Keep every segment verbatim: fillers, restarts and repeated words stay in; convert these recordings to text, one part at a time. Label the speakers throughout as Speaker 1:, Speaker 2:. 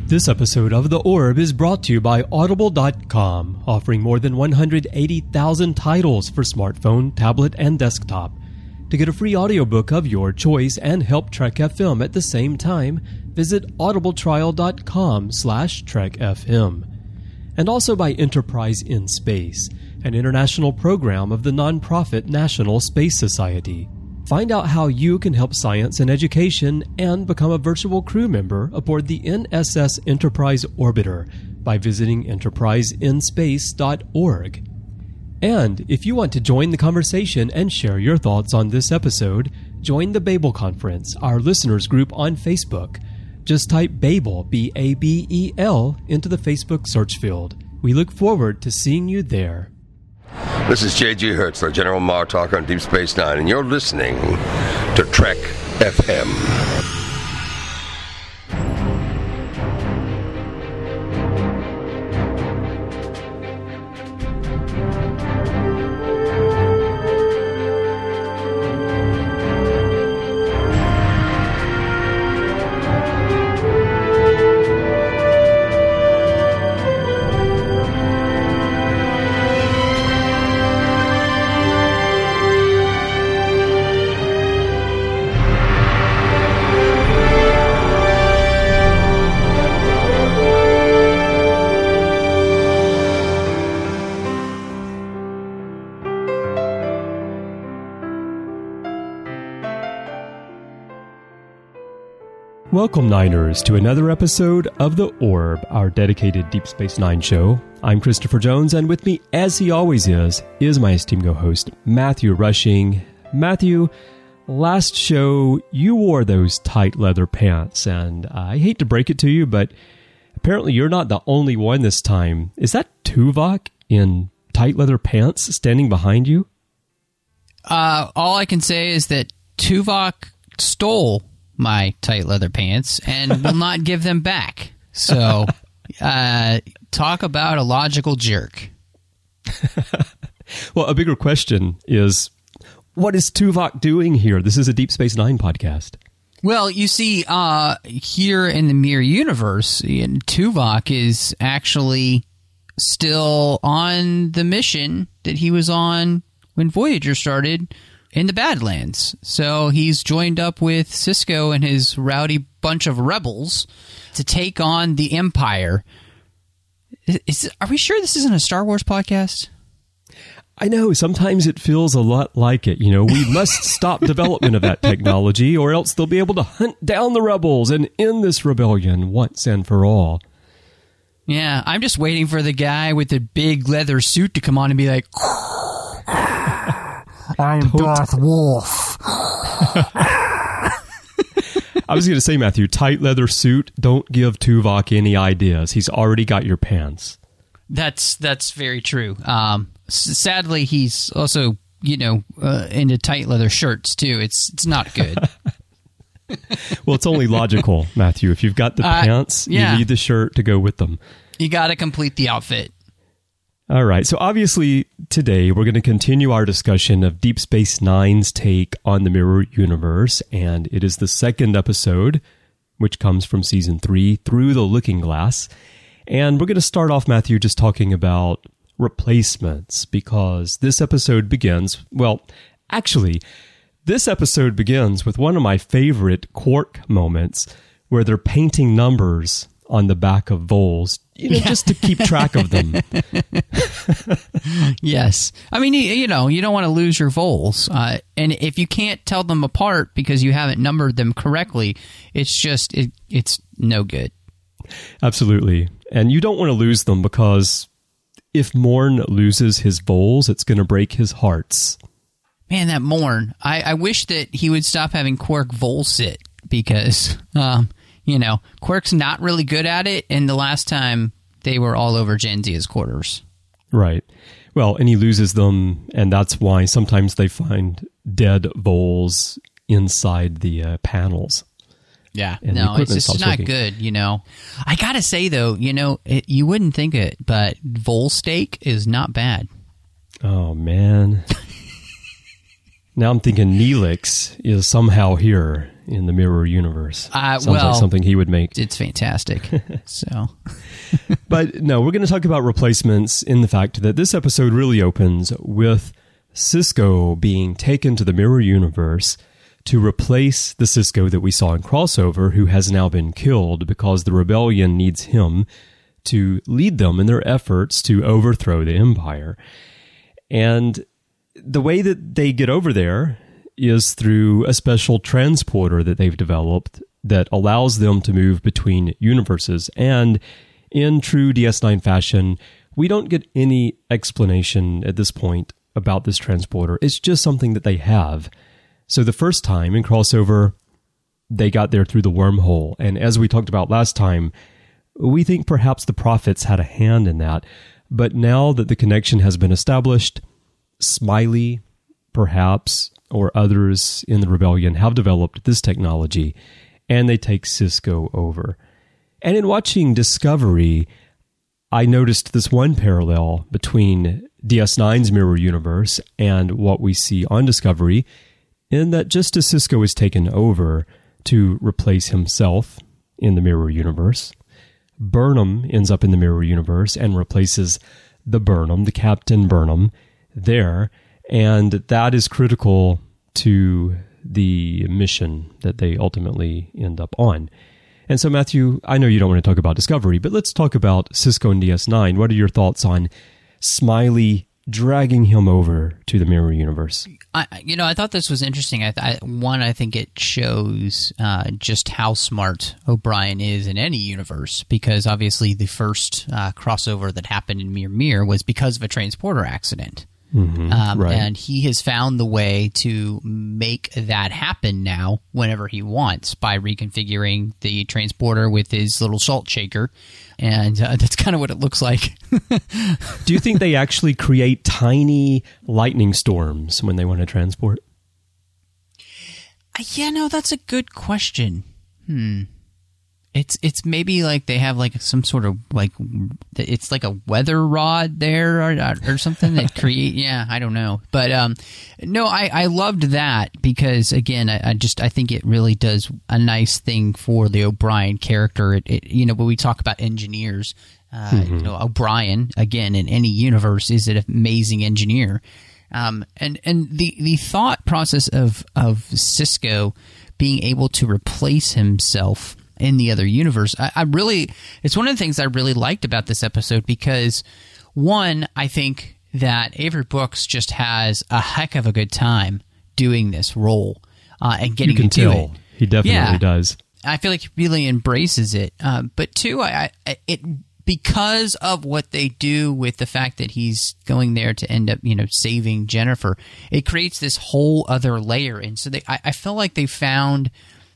Speaker 1: This episode of The Orb is brought to you by Audible dot com, offering more than one hundred eighty thousand titles for smartphone, tablet, and desktop. To get a free audiobook of your choice and help Trek F M at the same time, visit audibletrial.com slash trekfm. And also by Enterprise in Space, an international program of the nonprofit National Space Society. Find out how you can help science and education and become a virtual crew member aboard the N S S Enterprise Orbiter by visiting enterprise in space dot org. And if you want to join the conversation and share your thoughts on this episode, join the Babel Conference, our listeners group on Facebook. Just type Babel, B A B E L, into the Facebook search field. We look forward to seeing you there.
Speaker 2: This is J G Hertzler, General Martok on Deep Space Nine, and you're listening to Trek F M.
Speaker 1: Welcome, Niners, to another episode of The Orb, our dedicated Deep Space Nine show. I'm Christopher Jones, and with me, as he always is, is my esteemed co-host, Matthew Rushing. Matthew, last show, you wore those tight leather pants, and I hate to break it to you, but apparently you're not the only one this time. Is that Tuvok in tight leather pants standing behind you?
Speaker 3: Uh, all I can say is that Tuvok stole my tight leather pants and will not give them back. So, uh, talk about a logical jerk.
Speaker 1: Well, a bigger question is, what is Tuvok doing here? This is a Deep Space Nine podcast.
Speaker 3: Well, you see, uh, here in the Mirror Universe, Tuvok is actually still on the mission that he was on when Voyager started, in the Badlands. So he's joined up with Sisko and his rowdy bunch of rebels to take on the Empire. Is, is, are we sure this isn't a Star Wars podcast?
Speaker 1: I know, sometimes it feels a lot like it. You know, we must stop development of that technology, or else they'll be able to hunt down the rebels and end this rebellion once and for all.
Speaker 3: Yeah, I'm just waiting for the guy with the big leather suit to come on and be like, I am Darth Wolf.
Speaker 1: I was going to say, Matthew, tight leather suit, don't give Tuvok any ideas. He's already got your pants.
Speaker 3: That's that's very true. Um, s- sadly, he's also, you know, uh, into tight leather shirts, too. It's it's not good.
Speaker 1: Well, it's only logical, Matthew. If you've got the
Speaker 3: uh,
Speaker 1: pants,
Speaker 3: yeah.
Speaker 1: you need the shirt to go with them.
Speaker 3: You got to complete the outfit.
Speaker 1: All right, so obviously today we're going to continue our discussion of Deep Space Nine's take on the Mirror Universe, and it is the second episode, which comes from Season three, Through the Looking Glass. And we're going to start off, Matthew, just talking about replacements, because this episode begins, well, actually, this episode begins with one of my favorite Quark moments, where they're painting numbers on the back of Vols, you know, yeah. just to keep track of them.
Speaker 3: Yes. I mean, you, you know, you don't want to lose your Vols. Uh, and if you can't tell them apart because you haven't numbered them correctly, it's just, it, it's no good.
Speaker 1: Absolutely. And you don't want to lose them because if Morn loses his Vols, it's going to break his hearts.
Speaker 3: Man, that Morn. I, I wish that he would stop having Quark Vol sit because... Um, You know, Quark's not really good at it, and the last time they were all over Janzia's quarters.
Speaker 1: Right. Well, and he loses them, and that's why sometimes they find dead Vols inside the uh, panels.
Speaker 3: Yeah, no, it's just not working. Good, you know. I gotta say, though, you know, it, you wouldn't think it, but Vol steak is not bad.
Speaker 1: Oh, man. Now I'm thinking Neelix is somehow here in the Mirror Universe.
Speaker 3: Uh,
Speaker 1: Sounds
Speaker 3: well,
Speaker 1: like something he would make.
Speaker 3: It's fantastic. So,
Speaker 1: But no, we're going to talk about replacements in the fact that this episode really opens with Sisko being taken to the Mirror Universe to replace the Sisko that we saw in Crossover, who has now been killed because the rebellion needs him to lead them in their efforts to overthrow the Empire. And the way that they get over there is through a special transporter that they've developed that allows them to move between universes. And in true D S nine fashion, we don't get any explanation at this point about this transporter. It's just something that they have. So the first time in Crossover, they got there through the wormhole. And as we talked about last time, we think perhaps the prophets had a hand in that. But now that the connection has been established, Smiley, perhaps, or others in the rebellion have developed this technology, and they take Sisko over. And in watching Discovery, I noticed this one parallel between D S nine's Mirror Universe and what we see on Discovery, in that just as Sisko is taken over to replace himself in the Mirror Universe, Burnham ends up in the Mirror Universe and replaces the Burnham, the Captain Burnham, there, and that is critical to the mission that they ultimately end up on. And so, Matthew, I know you don't want to talk about Discovery, but let's talk about Sisko and D S nine. What are your thoughts on Smiley dragging him over to the Mirror Universe?
Speaker 3: I, you know, I thought this was interesting. I, I, one, I think it shows uh, just how smart O'Brien is in any universe, because obviously the first uh, crossover that happened in Mir Mir was because of a transporter accident.
Speaker 1: Mm-hmm,
Speaker 3: um,
Speaker 1: right.
Speaker 3: And he has found the way to make that happen now whenever he wants by reconfiguring the transporter with his little salt shaker. And uh, that's kind of what it looks like.
Speaker 1: Do you think they actually create tiny lightning storms when they want to transport?
Speaker 3: Yeah, no, that's a good question. Hmm. It's it's maybe like they have like some sort of like it's like a weather rod there or, or something that create. Yeah, I don't know, but um, no, I, I loved that because again, I, I just I think it really does a nice thing for the O'Brien character. It, it you know when we talk about engineers, uh, mm-hmm. you know O'Brien again in any universe is an amazing engineer, um, and and the the thought process of of Sisko being able to replace himself in the other universe. I, I really, it's one of the things I really liked about this episode because, one, I think that Avery Brooks just has a heck of a good time doing this role uh, and getting
Speaker 1: you can
Speaker 3: to do
Speaker 1: tell.
Speaker 3: it.
Speaker 1: He definitely
Speaker 3: yeah,
Speaker 1: does.
Speaker 3: I feel like he really embraces it. Uh, but two, I, I it because of what they do with the fact that he's going there to end up, you know, saving Jennifer, it creates this whole other layer. And so they, I, I feel like they found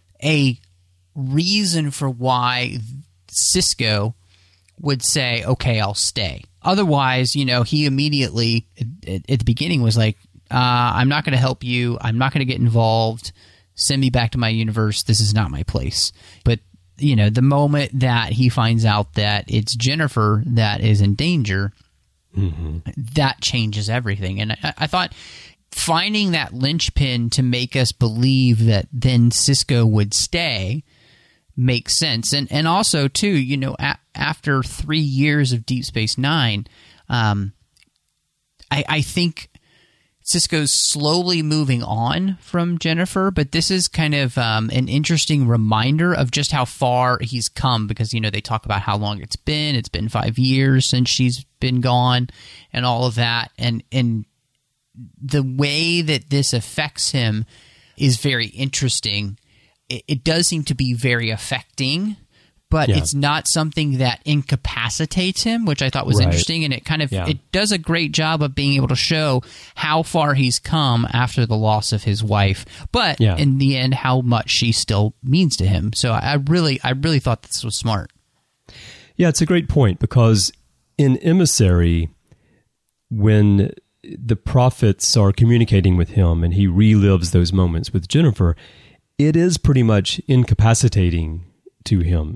Speaker 3: a reason for why Sisko would say, okay, I'll stay. Otherwise, you know, he immediately at, at the beginning was like, uh, I'm not going to help you. I'm not going to get involved. Send me back to my universe. This is not my place. But, you know, the moment that he finds out that it's Jennifer that is in danger, mm-hmm. that changes everything. And I, I thought finding that linchpin to make us believe that then Sisko would stay makes sense. And and also, too, you know, a- after three years of Deep Space Nine, um, I, I think Sisko's slowly moving on from Jennifer, but this is kind of um, an interesting reminder of just how far he's come because, you know, they talk about how long it's been. It's been five years since she's been gone and all of that. And, and the way that this affects him is very interesting. It, it does seem to be very affecting, but yeah. it's not something that incapacitates him, which I thought was
Speaker 1: right.
Speaker 3: interesting. And it kind of,
Speaker 1: yeah.
Speaker 3: it does a great job of being able to show how far he's come after the loss of his wife, but yeah. in the end, how much she still means to him. So I really, I really thought this was smart.
Speaker 1: Yeah, it's a great point because in Emissary, when the prophets are communicating with him and he relives those moments with Jennifer, it is pretty much incapacitating to him.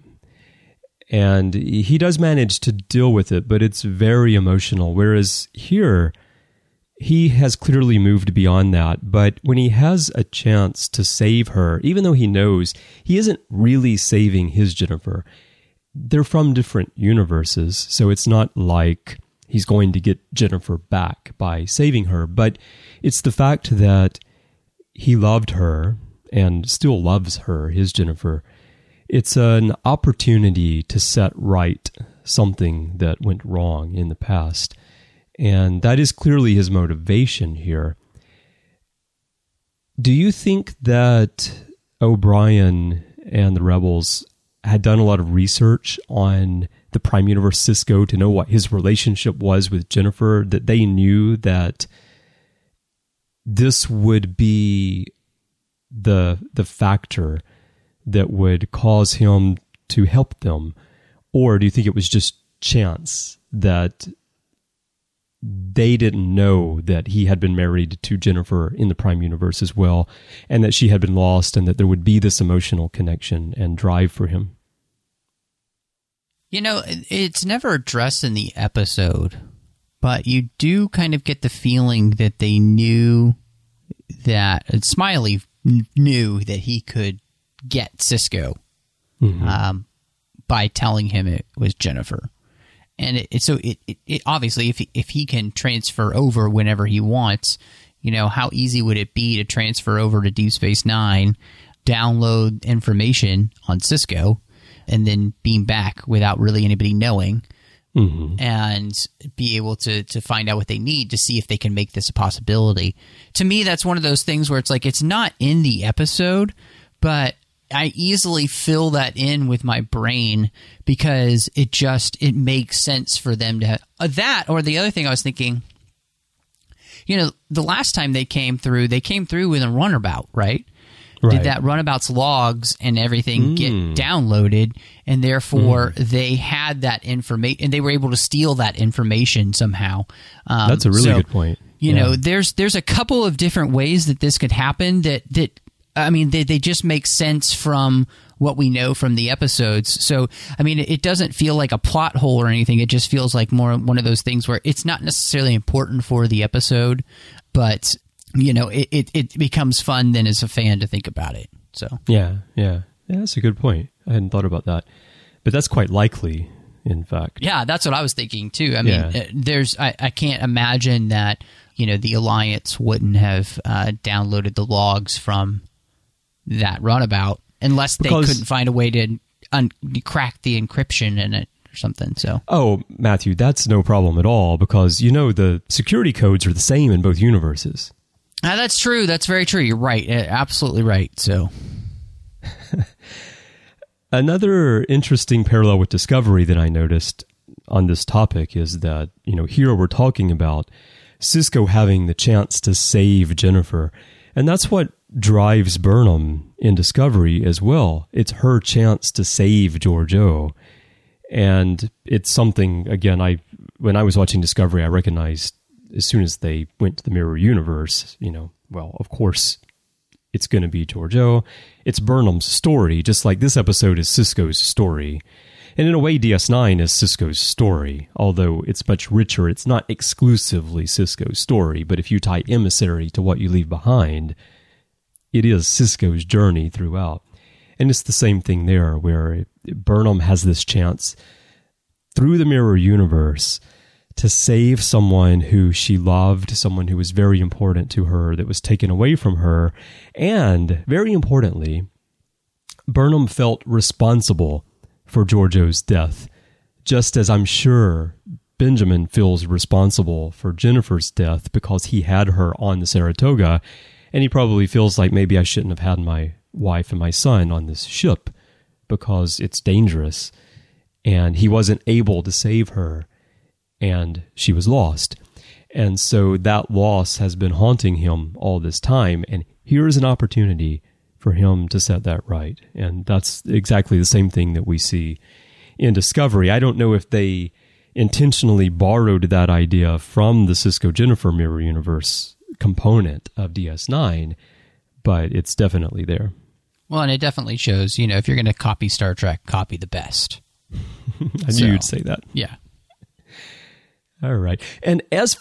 Speaker 1: And he does manage to deal with it, but it's very emotional. Whereas here, he has clearly moved beyond that. But when he has a chance to save her, even though he knows he isn't really saving his Jennifer, they're from different universes. So it's not like he's going to get Jennifer back by saving her. But it's the fact that he loved her and still loves her, his Jennifer. It's an opportunity to set right something that went wrong in the past. And that is clearly his motivation here. Do you think that O'Brien and the Rebels had done a lot of research on the Prime Universe Sisko to know what his relationship was with Jennifer, that they knew that this would be the the factor that would cause him to help them? Or do you think it was just chance that they didn't know that he had been married to Jennifer in the Prime Universe as well, and that she had been lost, and that there would be this emotional connection and drive for him?
Speaker 3: You know, it's never addressed in the episode, but you do kind of get the feeling that they knew that, Smiley knew that he could get Sisko mm-hmm. um, by telling him it was Jennifer. And it, it, so it, it, it obviously, if he, if he can transfer over whenever he wants, you know, how easy would it be to transfer over to Deep Space Nine, download information on Sisko, and then beam back without really anybody knowing, mm-hmm. and be able to to find out what they need to see if they can make this a possibility. To me, that's one of those things where it's like, it's not in the episode, but I easily fill that in with my brain because it just, it makes sense for them to have uh, that. Or the other thing I was thinking, you know, the last time they came through, they came through with a runabout, right? Right. Did that runabout's logs and everything mm. get downloaded, and therefore mm. they had that information, and they were able to steal that information somehow. Um,
Speaker 1: That's a really
Speaker 3: so,
Speaker 1: good point.
Speaker 3: You
Speaker 1: yeah.
Speaker 3: know, there's there's a couple of different ways that this could happen that that. I mean, they they just make sense from what we know from the episodes. So, I mean, it doesn't feel like a plot hole or anything. It just feels like more one of those things where it's not necessarily important for the episode, but, you know, it, it, it becomes fun then as a fan to think about it. So
Speaker 1: yeah, yeah. Yeah, that's a good point. I hadn't thought about that. But that's quite likely, in fact.
Speaker 3: Yeah, that's what I was thinking, too. I mean,
Speaker 1: yeah.
Speaker 3: there's I, I can't imagine that, you know, the Alliance wouldn't have uh, downloaded the logs from that runabout unless they because, couldn't find a way to un- crack the encryption in it or something. So
Speaker 1: oh, Matthew, that's no problem at all, because you know the security codes are the same in both universes.
Speaker 3: Uh, that's true. That's very true. You're right. Uh, absolutely right. So
Speaker 1: another interesting parallel with Discovery that I noticed on this topic is that, you know, here we're talking about Sisko having the chance to save Jennifer, and that's what drives Burnham in Discovery as well. It's her chance to save Georgiou. And it's something, again, I when I was watching Discovery, I recognized as soon as they went to the Mirror Universe, you know, well, of course, it's going to be Georgiou. It's Burnham's story, just like this episode is Sisko's story. And in a way, D S nine is Sisko's story, although it's much richer. It's not exclusively Sisko's story, but if you tie Emissary to What You Leave Behind, it is Sisko's journey throughout. And it's the same thing there, where Burnham has this chance through the Mirror Universe to save someone who she loved, someone who was very important to her, that was taken away from her. And, very importantly, Burnham felt responsible for Georgiou's death, just as I'm sure Benjamin feels responsible for Jennifer's death because he had her on the Saratoga. And he probably feels like, maybe I shouldn't have had my wife and my son on this ship because it's dangerous. And he wasn't able to save her, and she was lost. And so that loss has been haunting him all this time. And here is an opportunity for him to set that right. And that's exactly the same thing that we see in Discovery. I don't know if they intentionally borrowed that idea from the Sisko Jennifer Mirror Universe component of D S nine, but it's definitely there.
Speaker 3: Well, and it definitely shows, you know, if you're going to copy Star Trek, copy the best.
Speaker 1: I knew so, you'd say that.
Speaker 3: Yeah.
Speaker 1: All right. And as for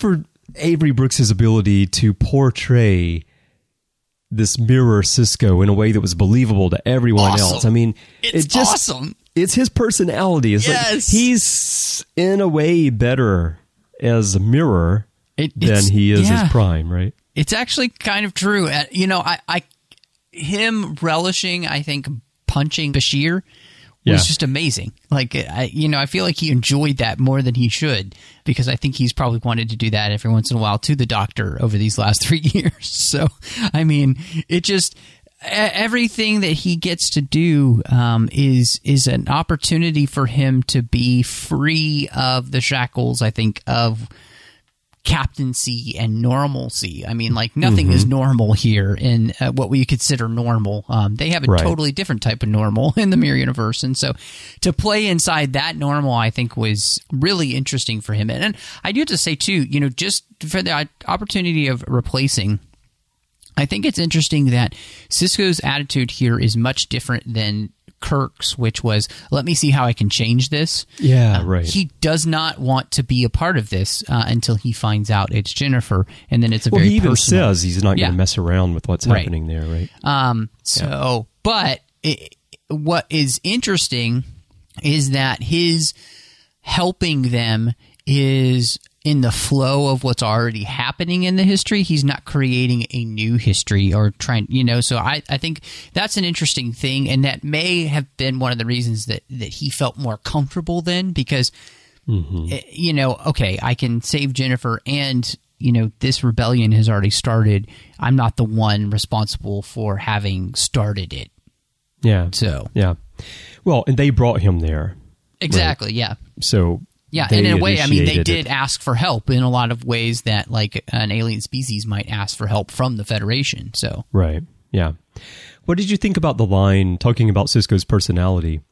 Speaker 1: Avery Brooks's ability to portray this mirror Sisko in a way that was believable to everyone
Speaker 3: awesome.
Speaker 1: else. I mean,
Speaker 3: it's
Speaker 1: it just,
Speaker 3: awesome.
Speaker 1: It's his personality. It's
Speaker 3: yes.
Speaker 1: like he's in a way better as a mirror
Speaker 3: it,
Speaker 1: than he is
Speaker 3: yeah.
Speaker 1: as Prime, right?
Speaker 3: It's actually kind of true. Uh, you know, I, I, him relishing, I think, punching Bashir was
Speaker 1: yeah.
Speaker 3: just amazing. Like, I, you know, I feel like he enjoyed that more than he should, because I think he's probably wanted to do that every once in a while to the Doctor over these last three years. So, I mean, it just everything that he gets to do um, is is an opportunity for him to be free of the shackles, I think, of captaincy and normalcy. I mean, like, nothing mm-hmm. is normal here in uh, what we consider normal. Um, they have a
Speaker 1: right.
Speaker 3: totally different type of normal in the Mirror Universe. And so to play inside that normal, I think, was really interesting for him. And, and I do have to say, too, you know, just for the opportunity of replacing, I think it's interesting that Sisko's attitude here is much different than Kirk's, which was, let me see how I can change this.
Speaker 1: Yeah,
Speaker 3: uh,
Speaker 1: right.
Speaker 3: He does not want to be a part of this uh, until he finds out it's Jennifer, and then it's a
Speaker 1: well,
Speaker 3: very
Speaker 1: he even
Speaker 3: personal,
Speaker 1: says he's not
Speaker 3: yeah.
Speaker 1: going to mess around with what's
Speaker 3: right.
Speaker 1: happening there, right?
Speaker 3: Um. So, yeah. but it, what is interesting is that his helping them is in the flow of what's already happening in the history. He's not creating a new history or trying, you know, so I, I think that's an interesting thing. And that may have been one of the reasons that, that he felt more comfortable then, because, mm-hmm. you know, okay, I can save Jennifer, and, you know, this rebellion has already started. I'm not the one responsible for having started it.
Speaker 1: Yeah.
Speaker 3: So,
Speaker 1: yeah. Well, and they brought him there.
Speaker 3: Exactly.
Speaker 1: Right?
Speaker 3: Yeah.
Speaker 1: So,
Speaker 3: yeah, and in a way, I mean, they did
Speaker 1: it.
Speaker 3: ask for help in a lot of ways that, like, an alien species might ask for help from the Federation. So,
Speaker 1: right, yeah. What did you think about the line talking about Sisko's personality?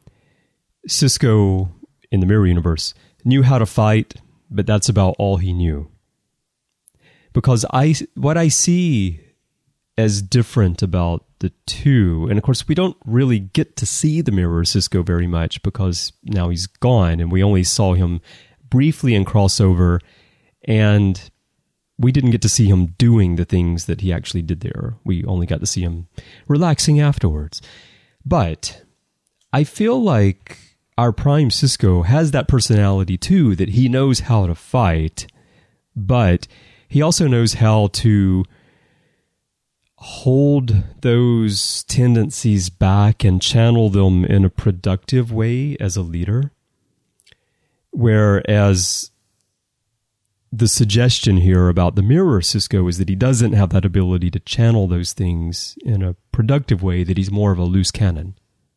Speaker 1: Sisko, in the Mirror Universe, knew how to fight, but that's about all he knew. Because I, what I see as different about the two, and of course we don't really get to see the Mirror Sisko very much because now he's gone, and we only saw him briefly in Crossover, and we didn't get to see him doing the things that he actually did there. We only got to see him relaxing afterwards. But I feel like our Prime Sisko has that personality too, that he knows how to fight, but he also knows how to hold those tendencies back and channel them in a productive way as a leader. Whereas the suggestion here about the Mirror Sisko is that he doesn't have that ability to channel those things in a productive way, that he's more of a loose cannon.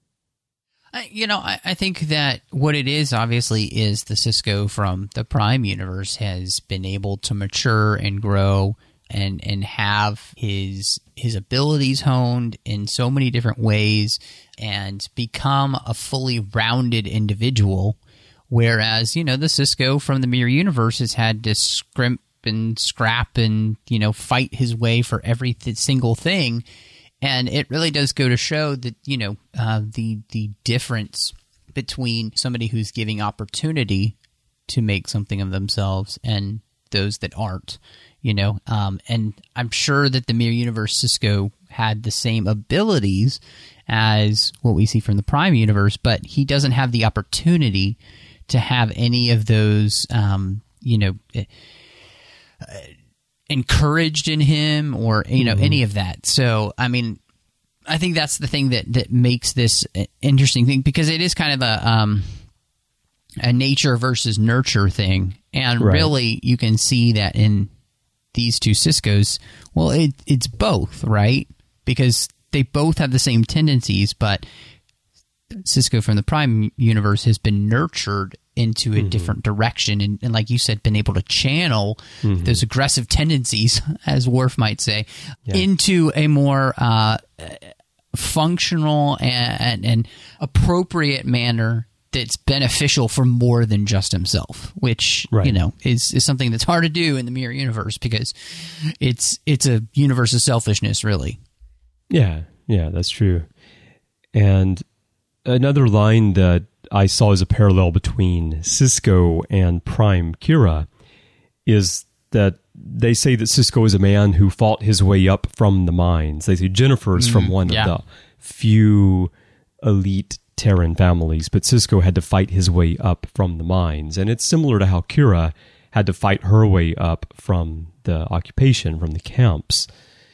Speaker 3: I, you know, I, I think that what it is, obviously, is the Sisko from the Prime Universe has been able to mature and grow and and have his his abilities honed in so many different ways and become a fully rounded individual. Whereas, you know, the Sisko from the Mirror Universe has had to scrimp and scrap and, you know, fight his way for every th- single thing. And it really does go to show that, you know, uh, the the difference between somebody who's giving opportunity to make something of themselves and those that aren't. You know, um, and I'm sure that the Mirror Universe Sisko had the same abilities as what we see from the Prime Universe, but he doesn't have the opportunity to have any of those, um, you know, uh, encouraged in him or, you know, mm-hmm. any of that. So, I mean, I think that's the thing that, that makes this an interesting thing, because it is kind of a, um, a nature versus nurture thing. And right. really, you can see that in these two Siskos. Well, it, it's both, right? Because they both have the same tendencies, but Sisko from the Prime Universe has been nurtured into a mm-hmm. different direction, and, and like you said, been able to channel mm-hmm. those aggressive tendencies, as Worf might say, yeah. into a more uh, functional and, and, and appropriate manner that's beneficial for more than just himself, which, right. you know, is, is something that's hard to do in the Mirror Universe, because it's it's a universe of selfishness, really. Yeah,
Speaker 1: yeah, that's true. And another line that I saw as a parallel between Sisko and Prime Kira is that they say that Sisko is a man who fought his way up from the mines. They say Jennifer's mm, from one yeah. of the few elite Terran families, but Sisko had to fight his way up from the mines. And it's similar to how Kira had to fight her way up from the occupation, from the camps.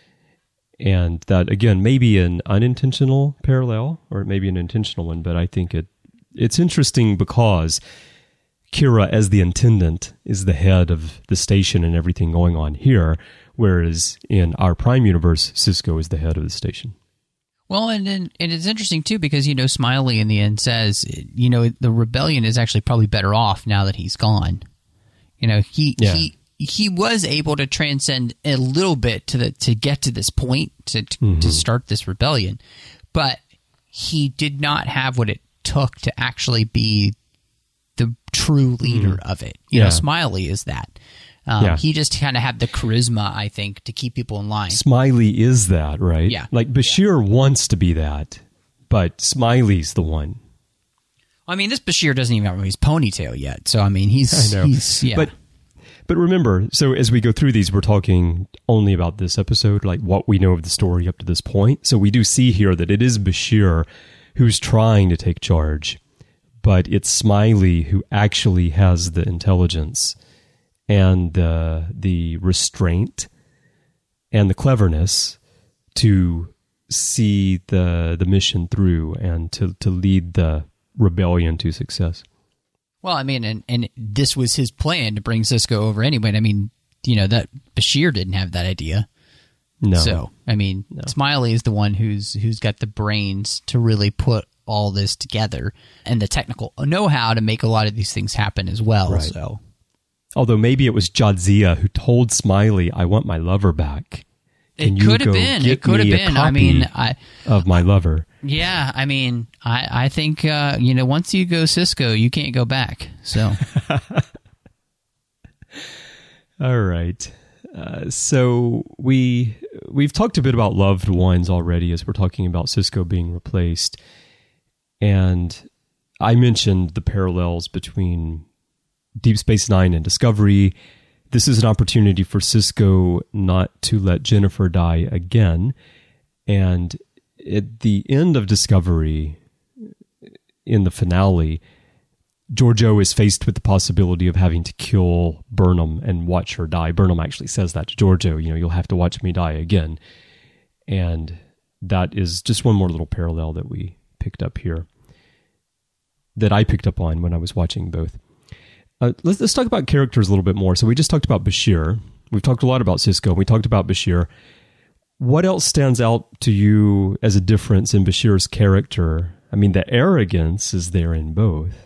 Speaker 1: And that, again, may be an unintentional parallel, or it may be an intentional one, but I think it it's interesting because Kira, as the intendant, is the head of the station and everything going on here, whereas in our Prime universe, Sisko is the head of the station.
Speaker 3: Well, and, and and it's interesting, too, because, you know, Smiley in the end says, you know, the rebellion is actually probably better off now that he's gone. You know, he yeah. he he was able to transcend a little bit to the to get to this point, to to, mm-hmm. to start this rebellion, but he did not have what it took to actually be the true leader mm. of it. You yeah. know, Smiley is that. Um, yeah. He just kind of had the charisma, I think, to keep people in line.
Speaker 1: Smiley is that, right?
Speaker 3: Yeah.
Speaker 1: Like, Bashir yeah. wants to be that, but Smiley's the one.
Speaker 3: I mean, this Bashir doesn't even have his ponytail yet, so, I mean, he's...
Speaker 1: I know.
Speaker 3: He's, yeah.
Speaker 1: But, but remember, so as we go through these, we're talking only about this episode, like what we know of the story up to this point. So we do see here that it is Bashir who's trying to take charge, but it's Smiley who actually has the intelligence and uh, the restraint and the cleverness to see the the mission through and to, to lead the rebellion to success.
Speaker 3: Well, I mean, and, and this was his plan to bring Sisko over anyway. I mean, you know, that Bashir didn't have that idea.
Speaker 1: No.
Speaker 3: So, I mean, no. Smiley is the one who's who's got the brains to really put all this together and the technical know-how to make a lot of these things happen as well.
Speaker 1: Right.
Speaker 3: So,
Speaker 1: although maybe it was Jadzia who told Smiley, "I want my lover back." Can
Speaker 3: it could have been. It could have been. I mean, I
Speaker 1: of my lover.
Speaker 3: Yeah, I mean, I I think uh, you know, once you go Sisko, you can't go back. So,
Speaker 1: all right. Uh, so we we've talked a bit about loved ones already as we're talking about Sisko being replaced. And I mentioned the parallels between Deep Space Nine and Discovery. This is an opportunity for Sisko not to let Jennifer die again. And at the end of Discovery, in the finale, Georgiou is faced with the possibility of having to kill Burnham and watch her die. Burnham actually says that to Georgiou, you know, you'll have to watch me die again. And that is just one more little parallel that we picked up here, that I picked up on when I was watching both. Uh, let's, let's talk about characters a little bit more. So we just talked about Bashir. We've talked a lot about Sisko. We talked about Bashir. What else stands out to you as a difference in Bashir's character? I mean, the arrogance is there in both.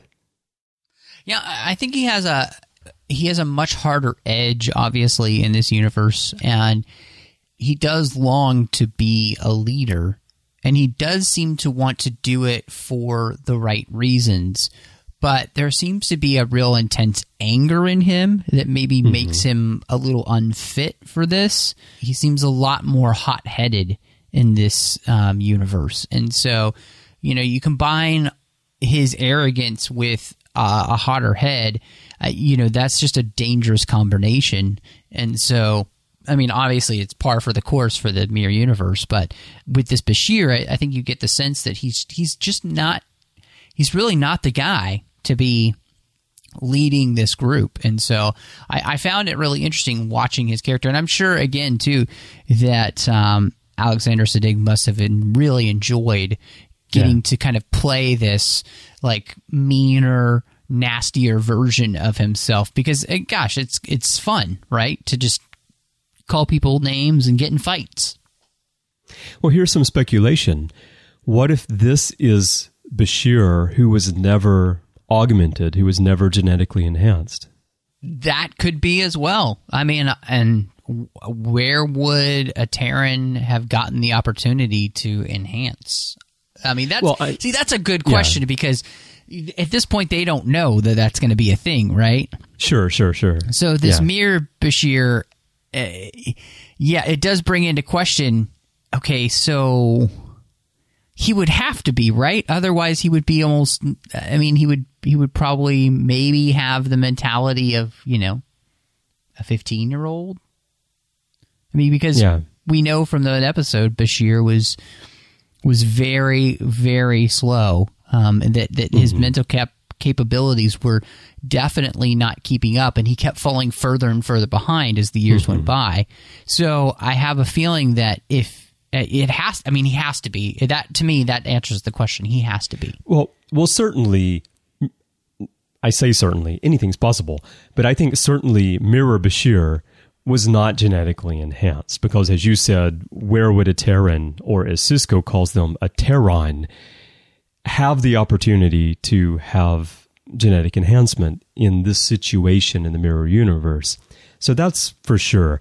Speaker 3: Yeah, I think he has a he has a much harder edge, obviously, in this universe, and he does long to be a leader, and he does seem to want to do it for the right reasons. But there seems to be a real intense anger in him that maybe mm-hmm. makes him a little unfit for this. He seems a lot more hot-headed in this um, universe. And so, you know, you combine his arrogance with uh, a hotter head, uh, you know, that's just a dangerous combination. And so, I mean, obviously it's par for the course for the Mirror Universe, but with this Bashir, I, I think you get the sense that he's he's just not, he's really not the guy to be leading this group. And so I, I found it really interesting watching his character. And I'm sure, again, too, that um, Alexander Siddig must have been really enjoyed getting yeah. to kind of play this like meaner, nastier version of himself. Because, gosh, it's it's fun, right? To just call people names and get in fights.
Speaker 1: Well, here's some speculation. What if this is Bashir, who was never augmented, who was never genetically enhanced?
Speaker 3: That could be as well. I mean, and where would a Terran have gotten the opportunity to enhance? I mean, that's, well, I, see, that's a good question yeah. because at this point they don't know that that's going to be a thing, right?
Speaker 1: Sure, sure, sure.
Speaker 3: So this
Speaker 1: yeah.
Speaker 3: Mir Bashir, uh, yeah, it does bring into question, okay, so he would have to be, right? Otherwise he would be almost, I mean, he would he would probably maybe have the mentality of, you know, a fifteen-year-old I mean, because
Speaker 1: Yeah.
Speaker 3: we know from that episode, Bashir was was very, very slow, um, and that, that his
Speaker 1: Mm-hmm.
Speaker 3: mental cap capabilities were definitely not keeping up, and he kept falling further and further behind as the years
Speaker 1: Mm-hmm.
Speaker 3: went by. So I have a feeling that if it has, I mean, he has to be. That to me, that answers the question. He has to be.
Speaker 1: Well, well, certainly, I say certainly, anything's possible, but I think certainly Mirror Bashir was not genetically enhanced because, as you said, where would a Terran, or as Cisco calls them, a Terran, have the opportunity to have genetic enhancement in this situation in the Mirror Universe? So that's for sure.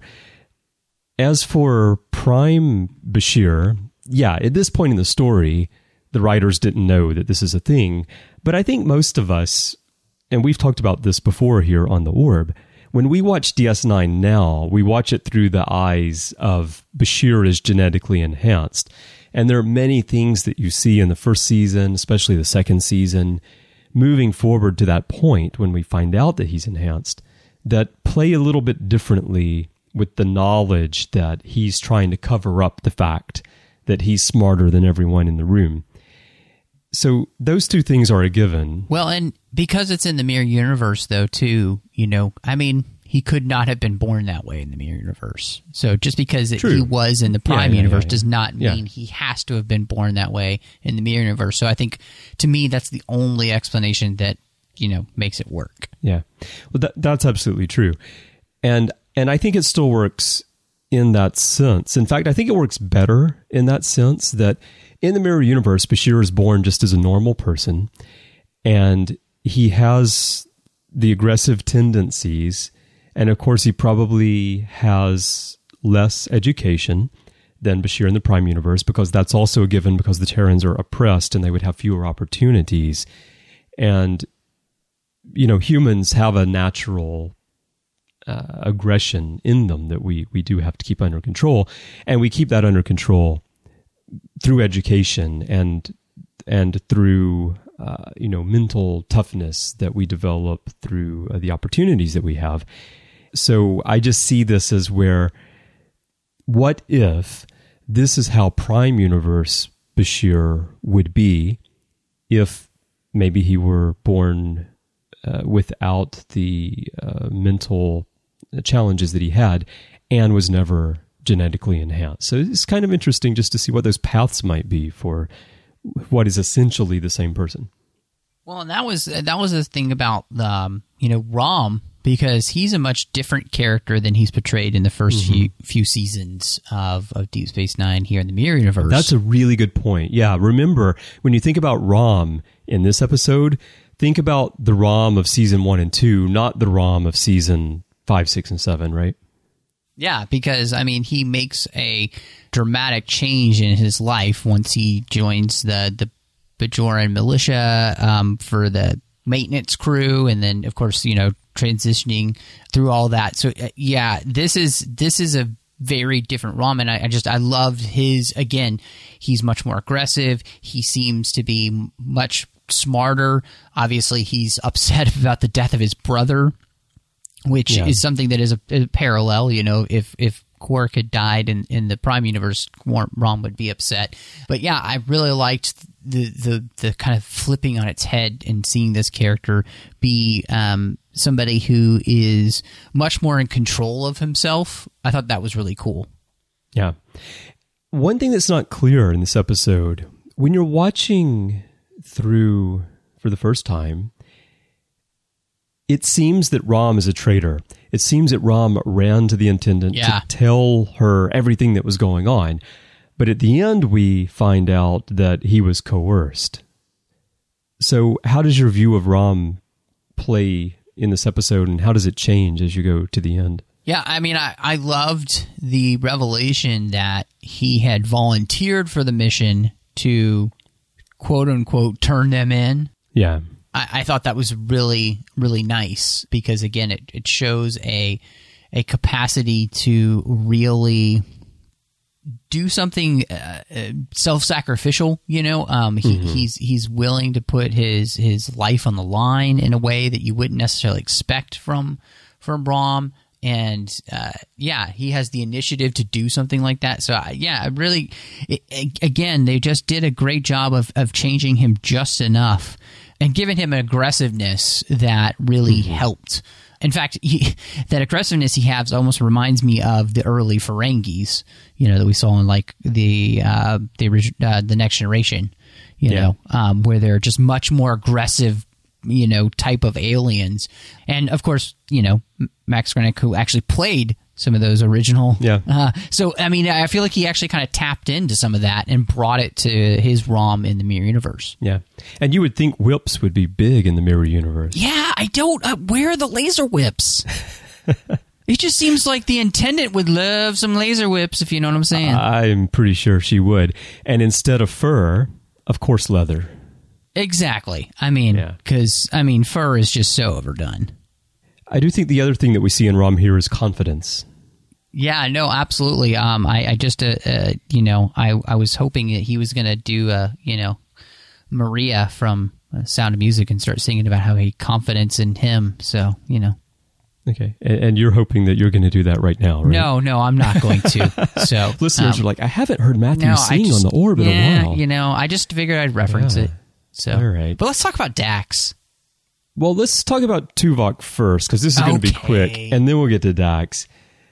Speaker 1: As for Prime Bashir, yeah, at this point in the story, the writers didn't know that this is a thing, but I think most of us, and we've talked about this before here on The Orb, when we watch D S nine now, we watch it through the eyes of Bashir as genetically enhanced. And there are many things that you see in the first season, especially the second season, moving forward to that point when we find out that he's enhanced, that play a little bit differently with the knowledge that he's trying to cover up the fact that he's smarter than everyone in the room. So those two things are a given.
Speaker 3: Well, and because it's in the Mirror Universe, though, too, you know, I mean, he could not have been born that way in the Mirror Universe. So just because it,
Speaker 1: True.
Speaker 3: he was in the Prime
Speaker 1: Yeah, yeah,
Speaker 3: Universe
Speaker 1: yeah, yeah.
Speaker 3: does not
Speaker 1: Yeah.
Speaker 3: mean he has to have been born that way in the Mirror Universe. So I think, to me, that's the only explanation that, you know, makes it work.
Speaker 1: Yeah. Well, that, that's absolutely true. And and I think it still works in that sense. In fact, I think it works better in that sense that in the Mirror Universe, Bashir is born just as a normal person, and he has the aggressive tendencies, and of course he probably has less education than Bashir in the Prime Universe, because that's also a given because the Terrans are oppressed and they would have fewer opportunities. And, you know, humans have a natural uh, aggression in them that we, we do have to keep under control, and we keep that under control through education and and through uh, you know mental toughness that we develop through uh, the opportunities that we have. So I just see this as where, what if this is how Prime Universe Bashir would be if maybe he were born uh, without the uh, mental challenges that he had and was never genetically enhanced. So it's kind of interesting just to see what those paths might be for what is essentially the same person.
Speaker 3: Well, and that was that was the thing about um, you know Rom, because he's a much different character than he's portrayed in the first
Speaker 1: Mm-hmm.
Speaker 3: few few seasons of, of Deep Space Nine here in the Mirror Universe.
Speaker 1: That's a really good point. Yeah, remember, when you think about Rom in this episode, think about the Rom of season one and two, not the Rom of season five, six, and seven, right?
Speaker 3: Yeah, because, I mean, he makes a dramatic change in his life once he joins the, the Bajoran militia um, for the maintenance crew, and then, of course, you know, transitioning through all that. So, uh, yeah, this is this is a very different Rom, and I, I just, I loved his, again, he's much more aggressive. He seems to be m- much smarter. Obviously, he's upset about the death of his brother, which
Speaker 1: Yeah.
Speaker 3: is something that is a, a parallel. You know, if if Quark had died in, in the Prime Universe, Rom would be upset. But yeah, I really liked the, the the kind of flipping on its head and seeing this character be um, somebody who is much more in control of himself. I thought that was really cool.
Speaker 1: Yeah. One thing that's not clear in this episode, when you're watching through for the first time, it seems that Rom is a traitor. It seems that Rom ran to the Intendant
Speaker 3: Yeah.
Speaker 1: to tell her everything that was going on. But at the end, we find out that he was coerced. So how does your view of Rom play in this episode, and how does it change as you go to the end?
Speaker 3: Yeah, I mean, I, I loved the revelation that he had volunteered for the mission to, quote-unquote, turn them in.
Speaker 1: Yeah.
Speaker 3: I, I thought that was really, really nice because, again, it, it shows a a capacity to really do something uh, uh, self-sacrificial. You know, um, he,
Speaker 1: Mm-hmm.
Speaker 3: he's he's willing to put his his life on the line in a way that you wouldn't necessarily expect from from Rom. and uh, yeah, he has the initiative to do something like that. So, uh, yeah, really, it, it, again, they just did a great job of, of changing him just enough and giving him an aggressiveness that really mm-hmm. helped. In fact, he, that aggressiveness he has almost reminds me of the early Ferengis, you know, that we saw in like the uh, the uh, the Next Generation, you yeah. know, um, where they're just much more aggressive, you know, type of aliens. And of course, you know, Max Grennick, who actually played some of those original.
Speaker 1: Yeah.
Speaker 3: Uh, so, I mean, I feel like he actually kind of tapped into some of that and brought it to his ROM in the Mirror Universe.
Speaker 1: Yeah. And you would think whips would be big in the Mirror Universe.
Speaker 3: Yeah, I don't. Uh, where are the laser whips? It just seems like the Intendant would love some laser whips, if you know what I'm saying.
Speaker 1: I'm pretty sure she would. And instead of fur, of course, leather.
Speaker 3: Exactly. I mean, because, yeah. I mean, fur is just so overdone.
Speaker 1: I do think the other thing that we see in ROM here is confidence.
Speaker 3: Yeah, no, absolutely. Um, I, I just, uh, uh, you know, I, I was hoping that he was going to do, uh, you know, Maria from uh, Sound of Music and start singing about how he confidence in him. So, you know.
Speaker 1: Okay, and, and you're hoping that you're going to do that right now, right?
Speaker 3: No, no, I'm not going to. So
Speaker 1: listeners
Speaker 3: um,
Speaker 1: are like, I haven't heard Matthew
Speaker 3: no,
Speaker 1: sing
Speaker 3: just,
Speaker 1: on the orb
Speaker 3: yeah,
Speaker 1: in a while.
Speaker 3: You know, I just figured I'd reference
Speaker 1: yeah.
Speaker 3: it. So,
Speaker 1: all right.
Speaker 3: But let's talk about Dax.
Speaker 1: Well, let's talk about Tuvok first, because this is going to
Speaker 3: okay.
Speaker 1: be quick, and then we'll get to Dax.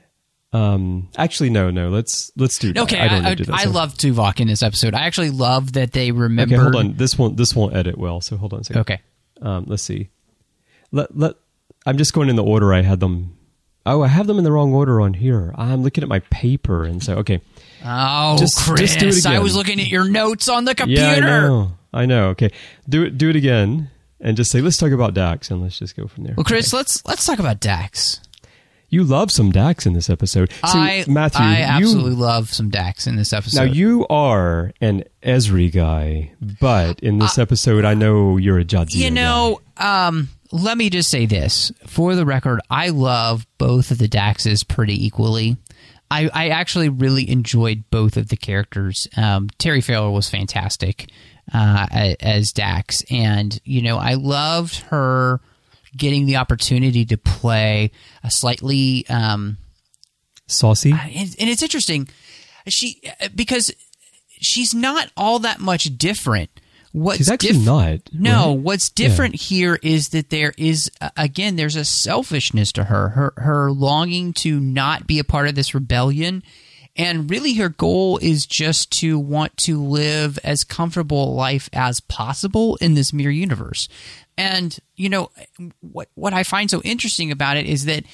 Speaker 1: Um, actually, no, no. Let's let's do.
Speaker 3: Okay,
Speaker 1: I, don't
Speaker 3: I,
Speaker 1: need to do that,
Speaker 3: I
Speaker 1: so.
Speaker 3: love Tuvok in this episode. I actually love that they remember.
Speaker 1: Okay, hold on. This won't this won't edit well. So hold on a second.
Speaker 3: Okay.
Speaker 1: Um, let's see. Let let. I'm just going in the order I had them. Oh, I have them in the wrong order on here. I'm looking at my paper, and so okay.
Speaker 3: Oh,
Speaker 1: just,
Speaker 3: Chris!
Speaker 1: Just do it again.
Speaker 3: I was looking at your notes on the computer.
Speaker 1: Yeah, I know. I know. Okay, do it. Do it again. And just say, let's talk about Dax, and let's just go from there.
Speaker 3: Well, Chris,
Speaker 1: okay.
Speaker 3: let's let's talk about Dax.
Speaker 1: You love some Dax in this episode. So,
Speaker 3: I,
Speaker 1: Matthew,
Speaker 3: I absolutely
Speaker 1: you,
Speaker 3: love some Dax in this episode.
Speaker 1: Now, you are an Ezri guy, but in this
Speaker 3: uh,
Speaker 1: episode, I know you're a Jadzia
Speaker 3: You know,
Speaker 1: guy.
Speaker 3: um, let me just say this. For the record, I love both of the Daxes pretty equally. I, I actually really enjoyed both of the characters. Um, Terry Farrell was fantastic uh, as Dax. And, you know, I loved her getting the opportunity to play a slightly... Um,
Speaker 1: saucy?
Speaker 3: And, and it's interesting. She because she's not all that much different. What's
Speaker 1: She's actually
Speaker 3: diff-
Speaker 1: not.
Speaker 3: No,
Speaker 1: right?
Speaker 3: what's different
Speaker 1: yeah.
Speaker 3: here is that there is, uh, again, there's a selfishness to her. Her her longing to not be a part of this rebellion. And really her goal is just to want to live as comfortable a life as possible in this mirror universe. And, you know, what what I find so interesting about it is that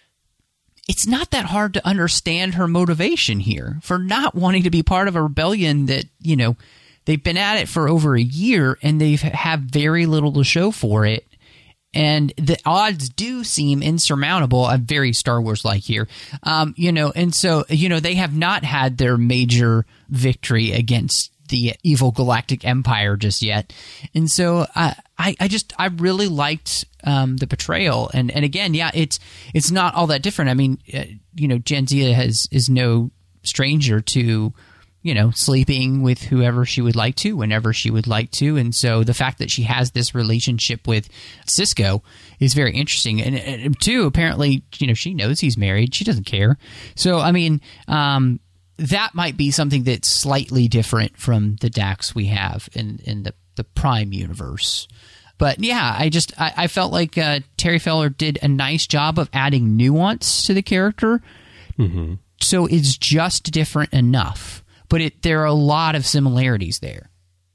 Speaker 3: it's not that hard to understand her motivation here for not wanting to be part of a rebellion that, you know, they've been at it for over a year and they have very little to show for it. And the odds do seem insurmountable. I'm very Star Wars-like here. Um, you know, and so, you know, they have not had their major victory against the evil galactic empire just yet. And so I, I, I just, I really liked um, the portrayal. And, and again, yeah, it's it's not all that different. I mean, uh, you know, Jadzia has is no stranger to, you know, sleeping with whoever she would like to, whenever she would like to. And so the fact that she has this relationship with Sisko is very interesting. And, and two, apparently, you know, she knows he's married. She doesn't care. So, I mean, um, that might be something that's slightly different from the Dax we have in, in the, the Prime universe. But yeah, I just, I, I felt like uh, Terry Feller did a nice job of adding nuance to the character.
Speaker 1: Mm-hmm.
Speaker 3: So it's just different enough. But it, there are a lot of similarities there.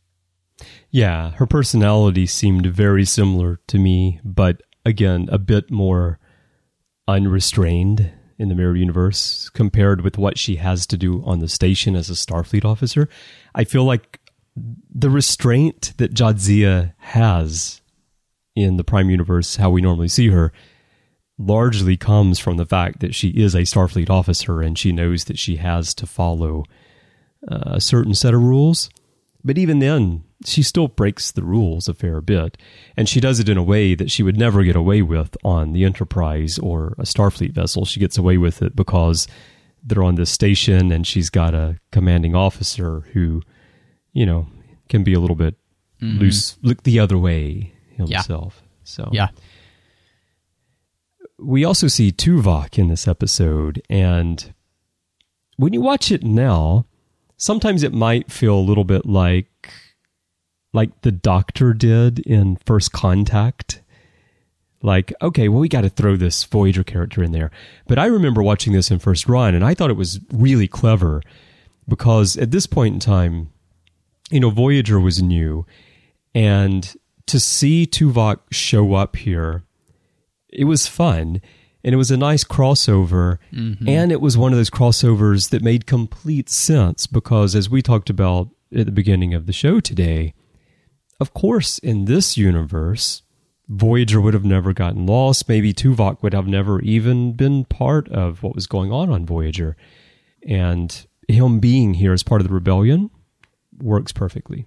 Speaker 1: Yeah, her personality seemed very similar to me, but again, a bit more unrestrained in the Mirror Universe compared with what she has to do on the station as a Starfleet officer. I feel like the restraint that Jadzia has in the Prime Universe, how we normally see her, largely comes from the fact that she is a Starfleet officer and she knows that she has to follow a certain set of rules. But even then, she still breaks the rules a fair bit. And she does it in a way that she would never get away with on the Enterprise or a Starfleet vessel. She gets away with it because they're on this station and she's got a commanding officer who, you know, can be a little bit mm-hmm. loose, look the other way himself.
Speaker 3: Yeah.
Speaker 1: So
Speaker 3: yeah.
Speaker 1: we also see Tuvok in this episode, and when you watch it now, sometimes it might feel a little bit like like the Doctor did in First Contact. Like, okay, well, we got to throw this Voyager character in there. But I remember watching this in first run, and I thought it was really clever because at this point in time, you know, Voyager was new, and to see Tuvok show up here, it was fun, and it was a nice crossover, mm-hmm. and it was one of those crossovers that made complete sense because, as we talked about at the beginning of the show today, of course, in this universe, Voyager would have never gotten lost. Maybe Tuvok would have never even been part of what was going on on Voyager. And him being here as part of the rebellion works perfectly.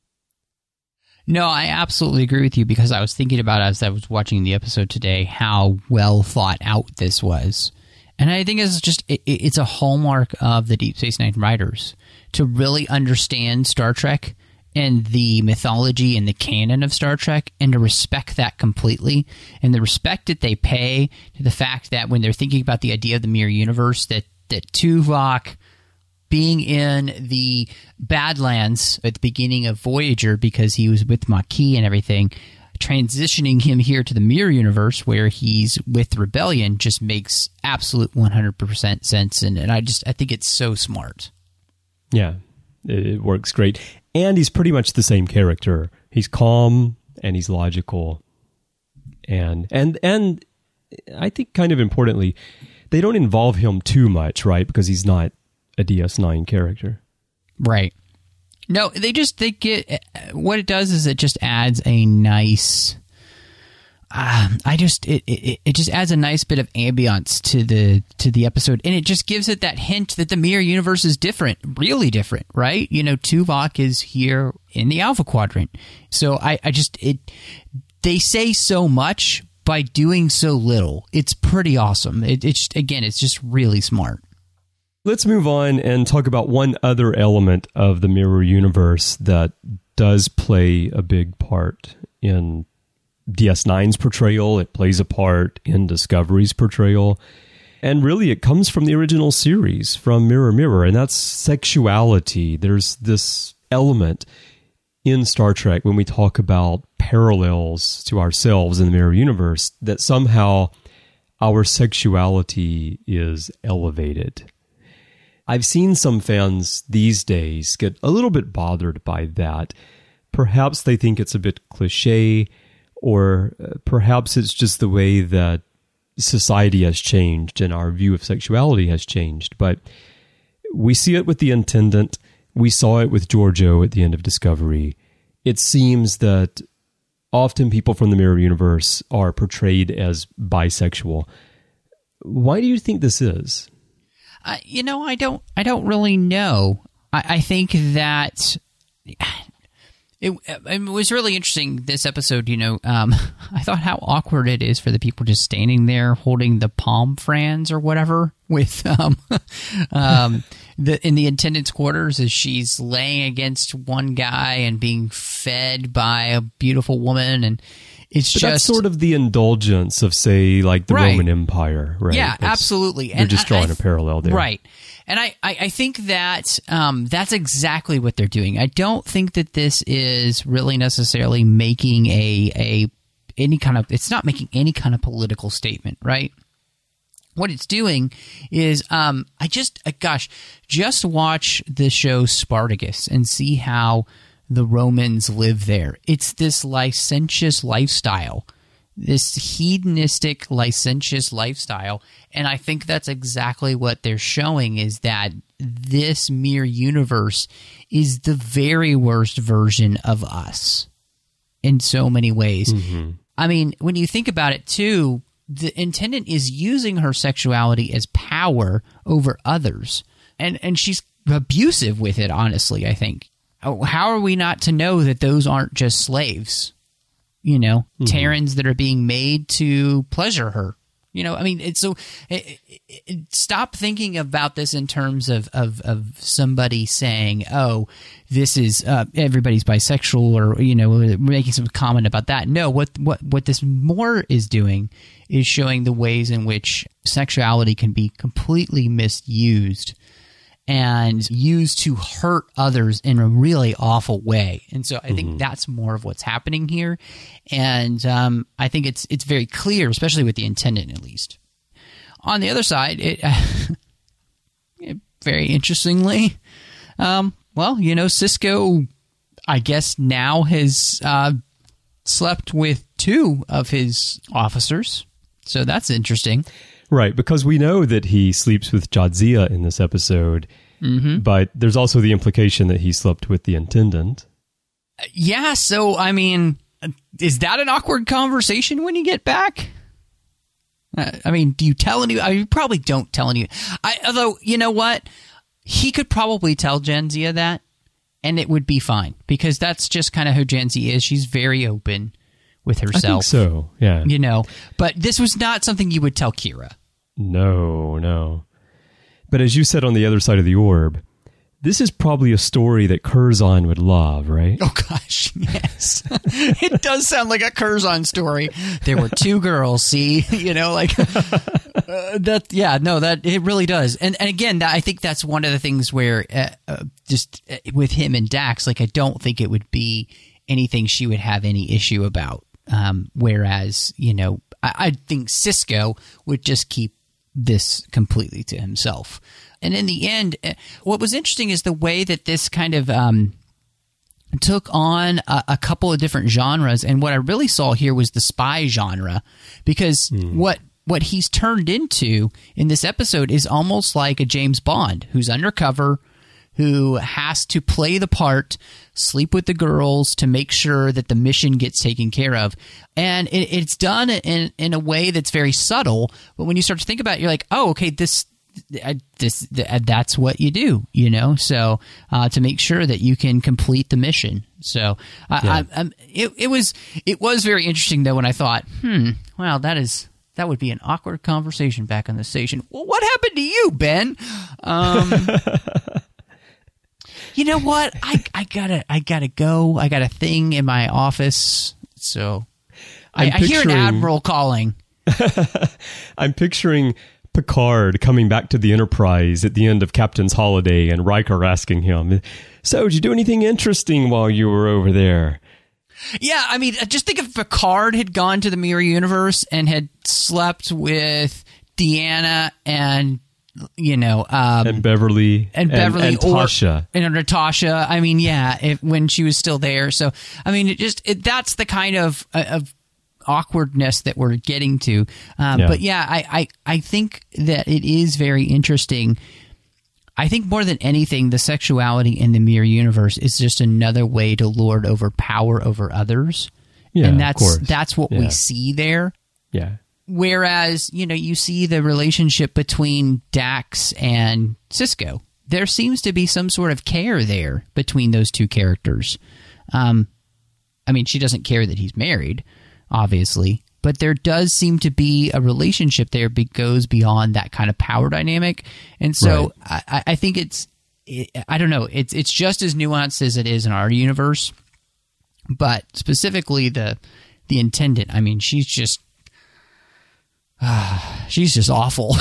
Speaker 3: No, I absolutely agree with you because I was thinking about, as I was watching the episode today, how well thought out this was. And I think it's just, it, it's a hallmark of the Deep Space Nine writers to really understand Star Trek and the mythology and the canon of Star Trek, and to respect that completely, and the respect that they pay to the fact that when they're thinking about the idea of the mirror universe, that, that Tuvok being in the Badlands at the beginning of Voyager because he was with Maquis and everything, transitioning him here to the mirror universe where he's with the Rebellion just makes absolute one hundred percent sense, and, and I just I think it's so smart.
Speaker 1: Yeah, it works great. And he's pretty much the same character. He's calm and he's logical. And and and I think kind of importantly, they don't involve him too much, right? Because he's not a D S nine character.
Speaker 3: Right. No, they just, they get, what it does is it just adds a nice, uh, I just, it, it it just adds a nice bit of ambiance to the to the episode, and it just gives it that hint that the mirror universe is different, really different, right? You know, Tuvok is here in the Alpha Quadrant, so I, I just, it, they say so much by doing so little. It's pretty awesome. It, it's, again, it's just really smart.
Speaker 1: Let's move on and talk about one other element of the mirror universe that does play a big part in D S nine's portrayal. It plays a part in Discovery's portrayal. And really, it comes from the original series, from Mirror Mirror, and that's sexuality. There's this element in Star Trek when we talk about parallels to ourselves in the mirror universe that somehow our sexuality is elevated. I've seen some fans these days get a little bit bothered by that. Perhaps they think it's a bit cliche, or perhaps it's just the way that society has changed and our view of sexuality has changed. But we see it with the Intendant. We saw it with Georgiou at the end of Discovery. It seems that often people from the mirror universe are portrayed as bisexual. Why do you think this is?
Speaker 3: Uh, you know, I don't. I don't really know. I, I think that it, it was really interesting. This episode, you know, um, I thought how awkward it is for the people just standing there holding the palm frans or whatever with um, um, the in the Intendant's quarters as she's laying against one guy and being fed by a beautiful woman, and it's
Speaker 1: but
Speaker 3: just
Speaker 1: that's sort of the indulgence of, say, like the
Speaker 3: right.
Speaker 1: Roman Empire, right?
Speaker 3: Yeah,
Speaker 1: that's,
Speaker 3: absolutely.
Speaker 1: You're
Speaker 3: and
Speaker 1: just drawing I, I, a parallel there,
Speaker 3: right? And I, I, I think that um, that's exactly what they're doing. I don't think that this is really necessarily making a a any kind of. It's not making any kind of political statement, right? What it's doing is, um, I just, uh, gosh, just watch the show Spartacus and see how the Romans live there. It's this licentious lifestyle, this hedonistic, licentious lifestyle. And I think that's exactly what they're showing, is that this mirror universe is the very worst version of us in so many ways. Mm-hmm. I mean, when you think about it too, the Intendant is using her sexuality as power over others. And, and she's abusive with it, honestly, I think. How are we not to know that those aren't just slaves? You know, mm-hmm. Terrans that are being made to pleasure her. You know, I mean, it's so it, it, it, stop thinking about this in terms of, of, of somebody saying, oh, this is uh, everybody's bisexual, or, you know, making some comment about that. No, what, what, what this more is doing is showing the ways in which sexuality can be completely misused and used to hurt others in a really awful way. And so I think mm-hmm. that's more of what's happening here. And um, I think it's it's very clear, especially with the intendant, at least. On the other side, it, uh, it very interestingly, um, well, you know, Sisko, I guess now has uh, slept with two of his officers. So that's interesting.
Speaker 1: Right, because we know that he sleeps with Jadzia in this episode, mm-hmm. but there's also the implication that he slept with the intendant.
Speaker 3: Yeah, so, I mean, is that an awkward conversation when you get back? Uh, I mean, do you tell any? I mean, you probably don't tell any. I, although, you know what? He could probably tell Jadzia that, and it would be fine, because that's just kind of who Jadzia is. She's very open with herself. I think
Speaker 1: so, yeah.
Speaker 3: You know, but this was not something you would tell Kira.
Speaker 1: No, no. But as you said on the other side of the orb, this is probably a story that Curzon would love, right?
Speaker 3: Oh, gosh, yes. It does sound like a Curzon story. There were two girls, see? You know, like, uh, that, yeah, no, that, it really does. And and again, that, I think that's one of the things where, uh, uh, just uh, with him and Dax, like, I don't think it would be anything she would have any issue about. Um, whereas, you know, I, I think Sisko would just keep this completely to himself. And in the end, what was interesting is the way that this kind of um, took on a, a couple of different genres. And what I really saw here was the spy genre, because mm. what what he's turned into in this episode is almost like a James Bond who's undercover, who has to play the part, sleep with the girls to make sure that the mission gets taken care of. And it, it's done in in a way that's very subtle, but when you start to think about it, you're like, oh, okay, this this that's what you do, you know, so uh, to make sure that you can complete the mission. So I, yeah. I, I, it, it was it was very interesting, though, when I thought, hmm, well, that is... that would be an awkward conversation back on the station. Well, what happened to you, Ben? Um... You know what? I, I gotta I gotta go. I got a thing in my office, so I, I hear an admiral calling.
Speaker 1: I'm picturing Picard coming back to the Enterprise at the end of Captain's Holiday, and Riker asking him, "So, did you do anything interesting while you were over there?"
Speaker 3: Yeah, I mean, just think if Picard had gone to the Mirror Universe and had slept with Deanna and, you know, um,
Speaker 1: and Beverly
Speaker 3: and Beverly
Speaker 1: and, and Tasha
Speaker 3: and Natasha. I mean, yeah, if, when she was still there. So, I mean, it just it, that's the kind of of awkwardness that we're getting to. Um, yeah. But yeah, I, I I think that it is very interesting. I think more than anything, the sexuality in the Mirror Universe is just another way to lord over power over others.
Speaker 1: Yeah,
Speaker 3: and that's
Speaker 1: of course.
Speaker 3: that's what
Speaker 1: yeah.
Speaker 3: we see there.
Speaker 1: Yeah.
Speaker 3: Whereas, you know, you see the relationship between Dax and Sisko. There seems to be some sort of care there between those two characters. Um, I mean, she doesn't care that he's married, obviously, but there does seem to be a relationship there that goes beyond that kind of power dynamic. And so right. I, I think it's, it, I don't know, it's it's just as nuanced as it is in our universe, but specifically the the intendant, I mean, she's just, uh, she's just awful.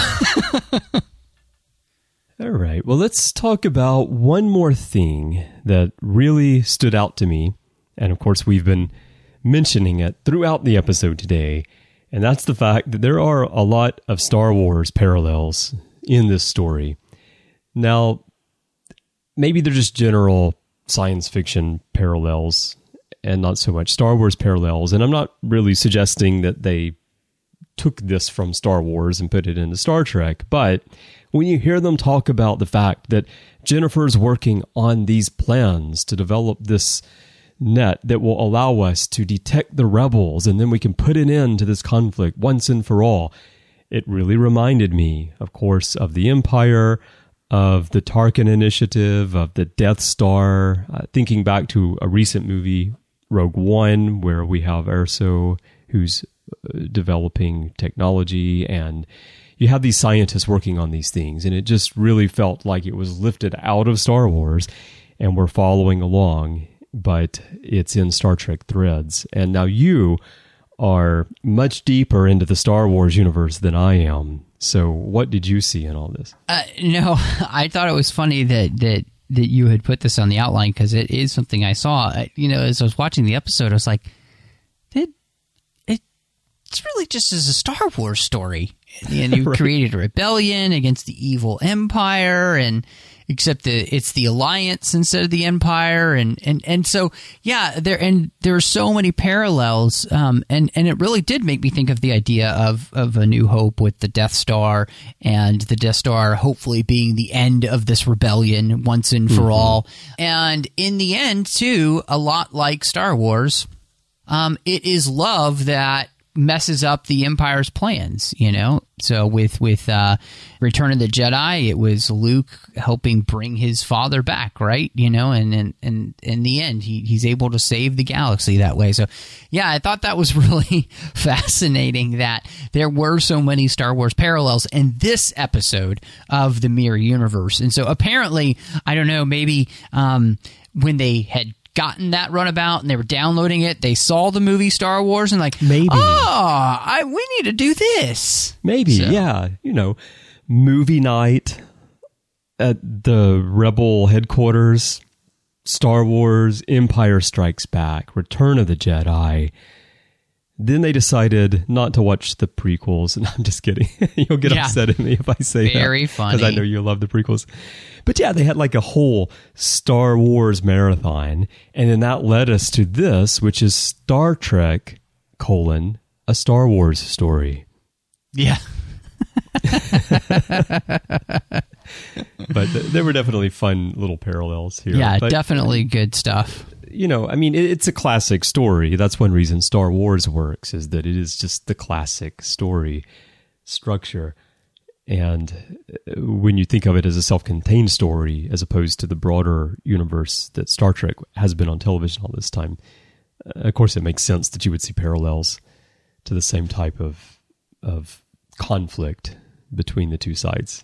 Speaker 1: All right, well, let's talk about one more thing that really stood out to me. And of course, we've been mentioning it throughout the episode today, and that's the fact that there are a lot of Star Wars parallels in this story. Now, maybe they're just general science fiction parallels and not so much Star Wars parallels, and I'm not really suggesting that they took this from Star Wars and put it into Star Trek, but when you hear them talk about the fact that Jennifer's working on these plans to develop this net that will allow us to detect the rebels, and then we can put an end to this conflict once and for all. It really reminded me, of course, of the Empire, of the Tarkin Initiative, of the Death Star, uh, thinking back to a recent movie, Rogue One, where we have Erso, who's uh, developing technology, and you have these scientists working on these things, and it just really felt like it was lifted out of Star Wars, and we're following along, but it's in Star Trek threads. And now you are much deeper into the Star Wars universe than I am. So what did you see in all this?
Speaker 3: Uh, no, I thought it was funny that, that, that you had put this on the outline, because it is something I saw. You know, as I was watching the episode, I was like, it, it it's really just as a Star Wars story. And you right. created a rebellion against the evil Empire, and except the, it's the Alliance instead of the Empire, and, and, and so yeah, there and there are so many parallels, um, and and it really did make me think of the idea of of A New Hope with the Death Star, and the Death Star hopefully being the end of this rebellion once and for mm-hmm. all, and in the end too, a lot like Star Wars, um, it is love that messes up the Empire's plans, you know? So with, with uh, Return of the Jedi, it was Luke helping bring his father back, right? You know, and and, and in the end, he, he's able to save the galaxy that way. So, yeah, I thought that was really fascinating that there were so many Star Wars parallels in this episode of the Mirror Universe. And so apparently, I don't know, maybe um, when they had gotten that runabout and they were downloading it, they saw the movie Star Wars and like,
Speaker 1: maybe,
Speaker 3: oh, I, we need to do this.
Speaker 1: Maybe, so. yeah. You know, movie night at the Rebel headquarters, Star Wars, Empire Strikes Back, Return of the Jedi. Then they decided not to watch the prequels. And I'm just kidding. You'll get yeah. upset at me if I say
Speaker 3: Very
Speaker 1: that.
Speaker 3: Very funny.
Speaker 1: Because I know you love the prequels. But yeah, they had like a whole Star Wars marathon. And then that led us to this, which is Star Trek, colon, a Star Wars story.
Speaker 3: Yeah.
Speaker 1: But th- there were definitely fun little parallels here.
Speaker 3: Yeah,
Speaker 1: but,
Speaker 3: definitely good stuff.
Speaker 1: You know, I mean, it, it's a classic story. That's one reason Star Wars works, is that it is just the classic story structure. And when you think of it as a self-contained story, as opposed to the broader universe that Star Trek has been on television all this time, uh, of course, it makes sense that you would see parallels to the same type of of conflict between the two sides.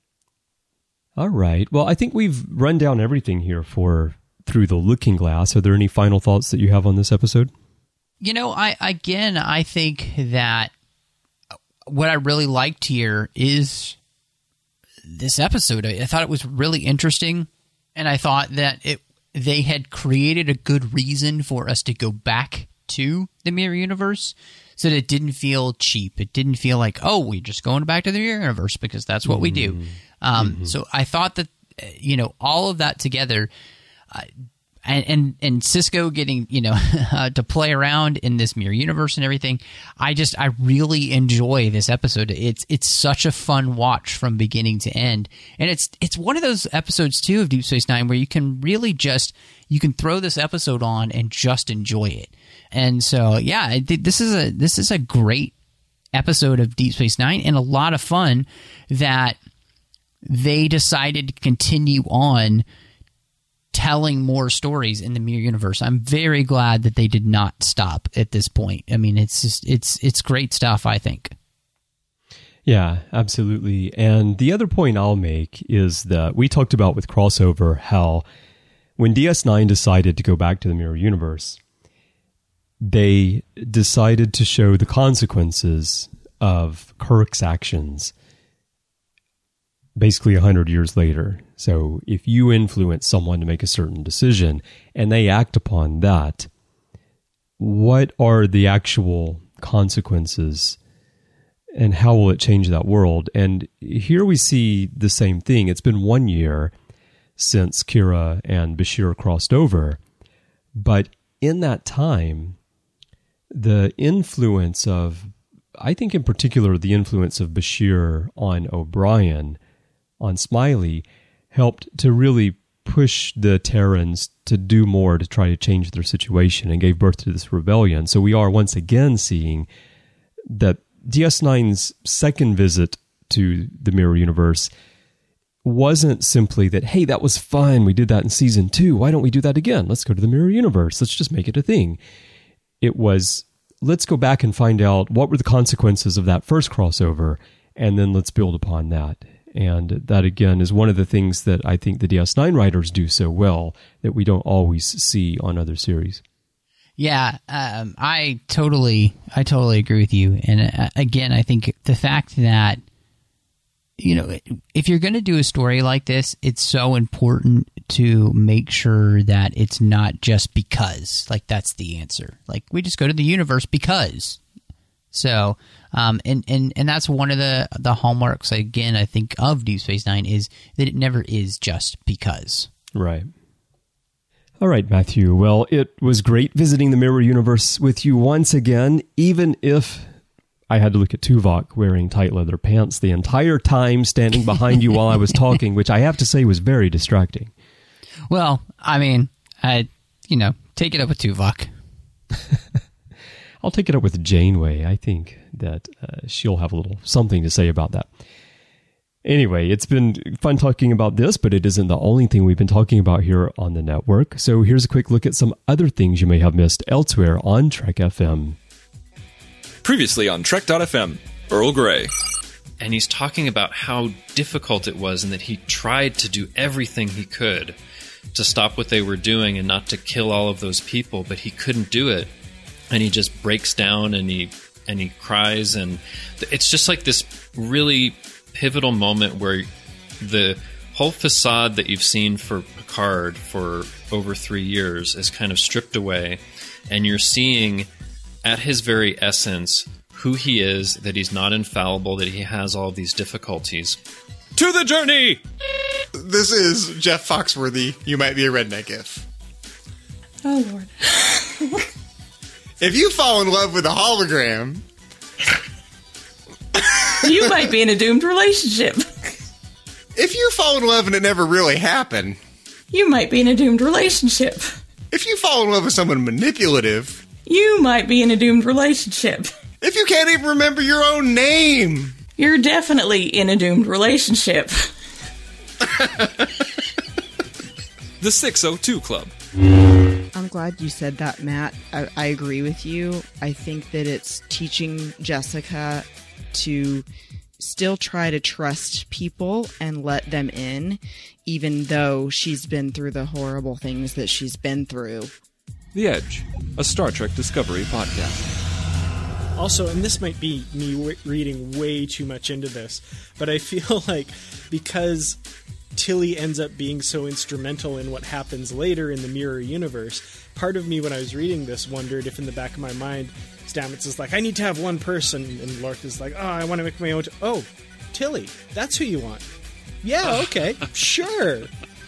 Speaker 1: All right. Well, I think we've run down everything here for Through the Looking Glass. Are there any final thoughts that you have on this episode?
Speaker 3: You know, I again, I think that what I really liked here is this episode. I thought it was really interesting, and I thought that it they had created a good reason for us to go back to the Mirror Universe, so that it didn't feel cheap. It didn't feel like, oh, we're just going back to the Mirror Universe because that's what mm-hmm. we do. Um, mm-hmm. So I thought that, you know, all of that together, uh, and, and and Sisko getting, you know, uh, to play around in this Mirror Universe and everything, I just, I really enjoy this episode. It's it's such a fun watch from beginning to end. And it's it's one of those episodes, too, of Deep Space Nine where you can really just, you can throw this episode on and just enjoy it. And so, yeah, I think this is a this is a great episode of Deep Space Nine, and a lot of fun that they decided to continue on telling more stories in the Mirror Universe. I'm very glad that they did not stop at this point. I mean, it's just it's it's great stuff, I think.
Speaker 1: Yeah, absolutely. And the other point I'll make is that we talked about with Crossover how when D S nine decided to go back to the Mirror Universe, they decided to show the consequences of Kirk's actions basically one hundred years later. So if you influence someone to make a certain decision and they act upon that, what are the actual consequences and how will it change that world? And here we see the same thing. It's been one year since Kira and Bashir crossed over, but in that time, the influence of, I think in particular, the influence of Bashir on O'Brien, on Smiley, helped to really push the Terrans to do more to try to change their situation and gave birth to this rebellion. So we are once again seeing that D S nine's second visit to the Mirror Universe wasn't simply that, hey, that was fun, we did that in season two, why don't we do that again? Let's go to the Mirror Universe, let's just make it a thing. It was, let's go back and find out what were the consequences of that first crossover, and then let's build upon that. And that, again, is one of the things that I think the D S nine writers do so well that we don't always see on other series.
Speaker 3: Yeah, um, I totally, I totally agree with you. And uh, again, I think the fact that, you know, if you're going to do a story like this, it's so important to make sure that it's not just because, like, that's the answer. Like, we just go to the universe because. So, um, and, and, and that's one of the, the hallmarks, again, I think, of Deep Space Nine is that it never is just because.
Speaker 1: Right. All right, Matthew. Well, it was great visiting the Mirror Universe with you once again, even if I had to look at Tuvok wearing tight leather pants the entire time standing behind you while I was talking, which I have to say was very distracting.
Speaker 3: Well, I mean, I, you know, take it up with Tuvok.
Speaker 1: I'll take it up with Janeway. I think that uh, she'll have a little something to say about that. Anyway, it's been fun talking about this, but it isn't the only thing we've been talking about here on the network. So here's a quick look at some other things you may have missed elsewhere on Trek F M.
Speaker 4: Previously on Trek dot F M, Earl Grey.
Speaker 5: And he's talking about how difficult it was and that he tried to do everything he could to stop what they were doing and not to kill all of those people, but he couldn't do it. And he just breaks down and he and he cries, and it's just like this really pivotal moment where the whole facade that you've seen for Picard for over three years is kind of stripped away, and you're seeing at his very essence who he is, that he's not infallible, that he has all these difficulties.
Speaker 4: To the journey!
Speaker 6: This is Jeff Foxworthy, You Might Be a Redneck If.
Speaker 7: Oh, Lord.
Speaker 6: If you fall in love with a hologram...
Speaker 7: You might be in a doomed relationship.
Speaker 6: If you fall in love and it never really happened...
Speaker 7: You might be in a doomed relationship.
Speaker 6: If you fall in love with someone manipulative...
Speaker 7: You might be in a doomed relationship.
Speaker 6: If you can't even remember your own name...
Speaker 7: You're definitely in a doomed relationship.
Speaker 4: The six oh two Club.
Speaker 8: I'm glad you said that, Matt. I, I agree with you. I think that it's teaching Jessica to still try to trust people and let them in, even though she's been through the horrible things that she's been through.
Speaker 4: The Edge, a Star Trek Discovery podcast.
Speaker 9: Also, and this might be me w- reading way too much into this, but I feel like because Tilly ends up being so instrumental in what happens later in the Mirror Universe, part of me when I was reading this wondered if in the back of my mind Stamets is like, I need to have one person, and Lorca is like, oh, I want to make my own... T- oh, Tilly, that's who you want. Yeah, okay, sure.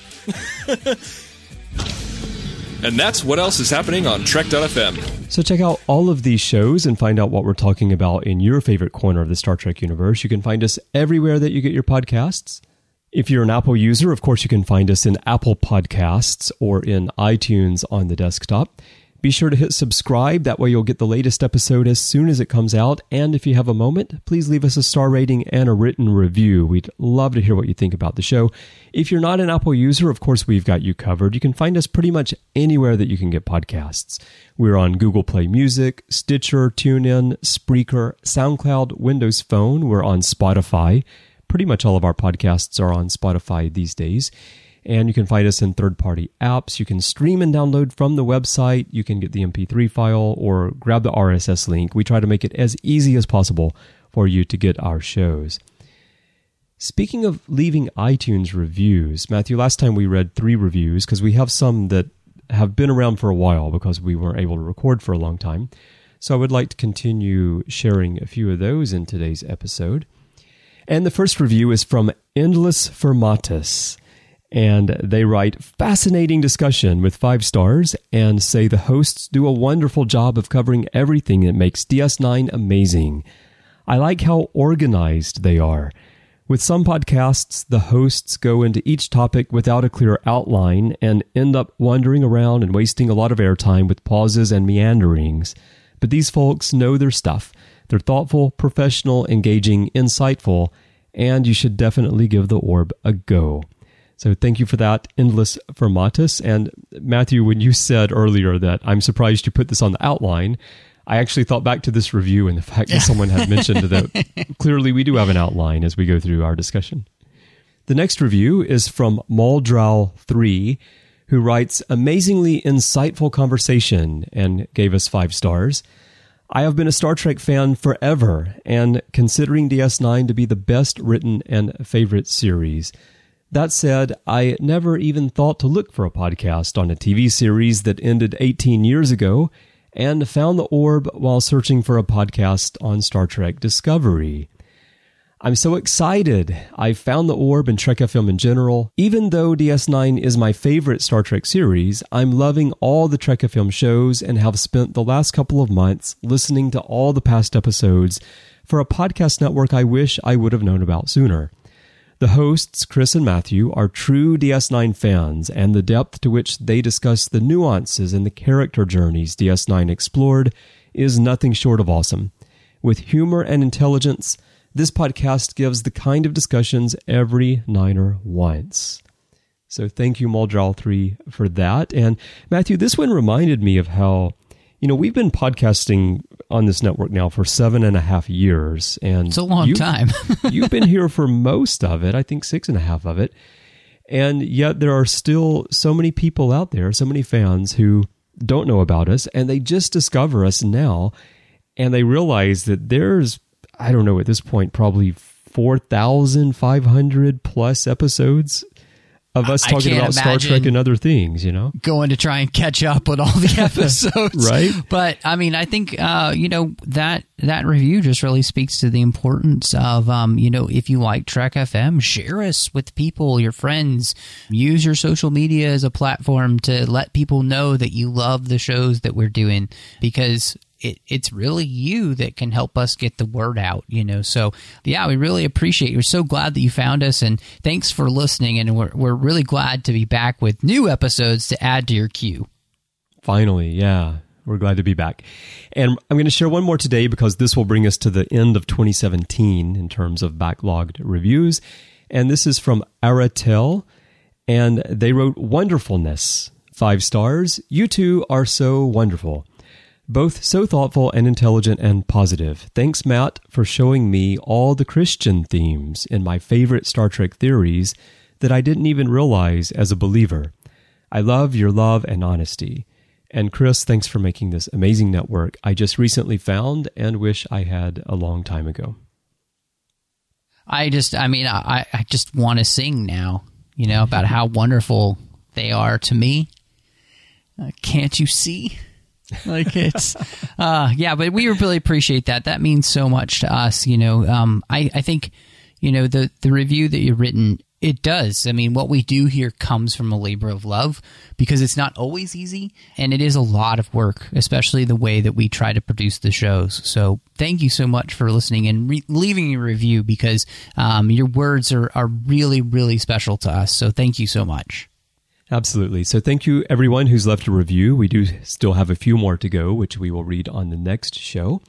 Speaker 4: And that's what else is happening on Trek dot F M.
Speaker 1: So check out all of these shows and find out what we're talking about in your favorite corner of the Star Trek universe. You can find us everywhere that you get your podcasts. If you're an Apple user, of course, you can find us in Apple Podcasts or in iTunes on the desktop. Be sure to hit subscribe. That way you'll get the latest episode as soon as it comes out. And if you have a moment, please leave us a star rating and a written review. We'd love to hear what you think about the show. If you're not an Apple user, of course, we've got you covered. You can find us pretty much anywhere that you can get podcasts. We're on Google Play Music, Stitcher, TuneIn, Spreaker, SoundCloud, Windows Phone. We're on Spotify. Pretty much all of our podcasts are on Spotify these days. And you can find us in third-party apps. You can stream and download from the website. You can get the M P three file or grab the R S S link. We try to make it as easy as possible for you to get our shows. Speaking of leaving iTunes reviews, Matthew, last time we read three reviews because we have some that have been around for a while because we weren't able to record for a long time. So I would like to continue sharing a few of those in today's episode. And the first review is from Endless Fermatus. And they write, fascinating discussion with five stars, and say the hosts do a wonderful job of covering everything that makes D S nine amazing. I like how organized they are. With some podcasts, the hosts go into each topic without a clear outline and end up wandering around and wasting a lot of airtime with pauses and meanderings. But these folks know their stuff. They're thoughtful, professional, engaging, insightful, and you should definitely give the orb a go. So thank you for that, Endless Fermatus. And Matthew, when you said earlier that I'm surprised you put this on the outline, I actually thought back to this review and the fact that someone had mentioned that clearly we do have an outline as we go through our discussion. The next review is from Muldrow three, who writes, amazingly insightful conversation, and gave us five stars. I have been a Star Trek fan forever and considering D S nine to be the best written and favorite series. That said, I never even thought to look for a podcast on a T V series that ended eighteen years ago and found the orb while searching for a podcast on Star Trek Discovery. I'm so excited. I found the orb and Trek F M in general. Even though D S nine is my favorite Star Trek series, I'm loving all the Trek F M shows and have spent the last couple of months listening to all the past episodes for a podcast network I wish I would have known about sooner. The hosts, Chris and Matthew, are true D S nine fans, and the depth to which they discuss the nuances and the character journeys D S nine explored is nothing short of awesome. With humor and intelligence, this podcast gives the kind of discussions every Niner wants. So thank you, Muldrow three, for that. And Matthew, this one reminded me of how, you know, we've been podcasting on this network now for seven and a half years. And
Speaker 3: it's a long time.
Speaker 1: You've been here for most of it, I think six and a half of it. And yet there are still so many people out there, so many fans who don't know about us, and they just discover us now, and they realize that there's, I don't know, at this point, probably four thousand five hundred plus episodes of us talking about Star Trek and other things, you know?
Speaker 3: Going to try and catch up with all the episodes.
Speaker 1: Right?
Speaker 3: But, I mean, I think, uh, you know, that that review just really speaks to the importance of, um, you know, if you like Trek F M, share us with people, your friends. Use your social media as a platform to let people know that you love the shows that we're doing, because It, it's really you that can help us get the word out, you know. So, yeah, we really appreciate it. We're so glad that you found us, and thanks for listening. And we're we're really glad to be back with new episodes to add to your queue.
Speaker 1: Finally, yeah. We're glad to be back. And I'm going to share one more today because this will bring us to the end of twenty seventeen in terms of backlogged reviews. And this is from Aratel, and they wrote, "Wonderfulness, five stars. You two are so wonderful. Both so thoughtful and intelligent and positive. Thanks, Matt, for showing me all the Christian themes in my favorite Star Trek theories that I didn't even realize as a believer. I love your love and honesty. And Chris, thanks for making this amazing network I just recently found and wish I had a long time ago."
Speaker 3: I just, I mean, I, I just want to sing now, you know, about how wonderful they are to me. Uh, can't you see? Like it's, uh, yeah, but we really appreciate that. That means so much to us, you know. Um, I, I think, you know, the, the review that you've written, it does. I mean, what we do here comes from a labor of love, because it's not always easy, and it is a lot of work, especially the way that we try to produce the shows. So thank you so much for listening and re- leaving a review, because um, your words are, are really, really special to us. So thank you so much.
Speaker 1: Absolutely. So thank you, everyone who's left a review. We do still have a few more to go, which we will read on the next show.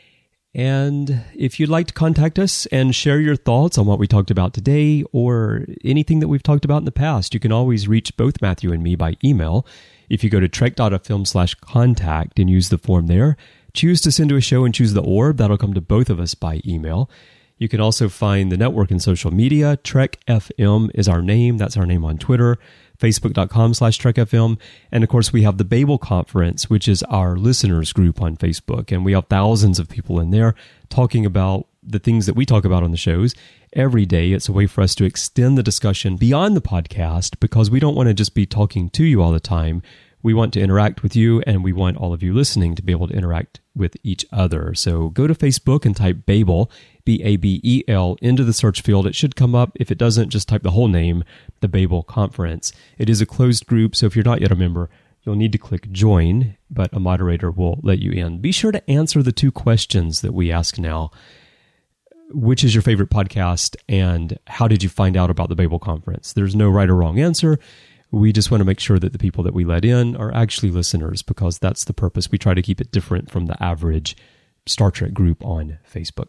Speaker 1: And if you'd like to contact us and share your thoughts on what we talked about today or anything that we've talked about in the past, you can always reach both Matthew and me by email. If you go to trek.fm slash contact and use the form there, choose to send to a show and choose the orb. That'll come to both of us by email. You can also find the network in social media. Trek F M is our name. That's our name on Twitter. Facebook.com slash TrekFM. And of course, we have the Babel Conference, which is our listeners group on Facebook. And we have thousands of people in there talking about the things that we talk about on the shows every day. It's a way for us to extend the discussion beyond the podcast, because we don't want to just be talking to you all the time. We want to interact with you, and we want all of you listening to be able to interact with each other. So go to Facebook and type Babel, B A B E L, into the search field. It should come up. If it doesn't, just type the whole name, the Babel Conference. It is a closed group, so if you're not yet a member, you'll need to click join, but a moderator will let you in. Be sure to answer the two questions that we ask now. Which is your favorite podcast, and how did you find out about the Babel Conference? There's no right or wrong answer. We just want to make sure that the people that we let in are actually listeners, because that's the purpose. We try to keep it different from the average Star Trek group on Facebook.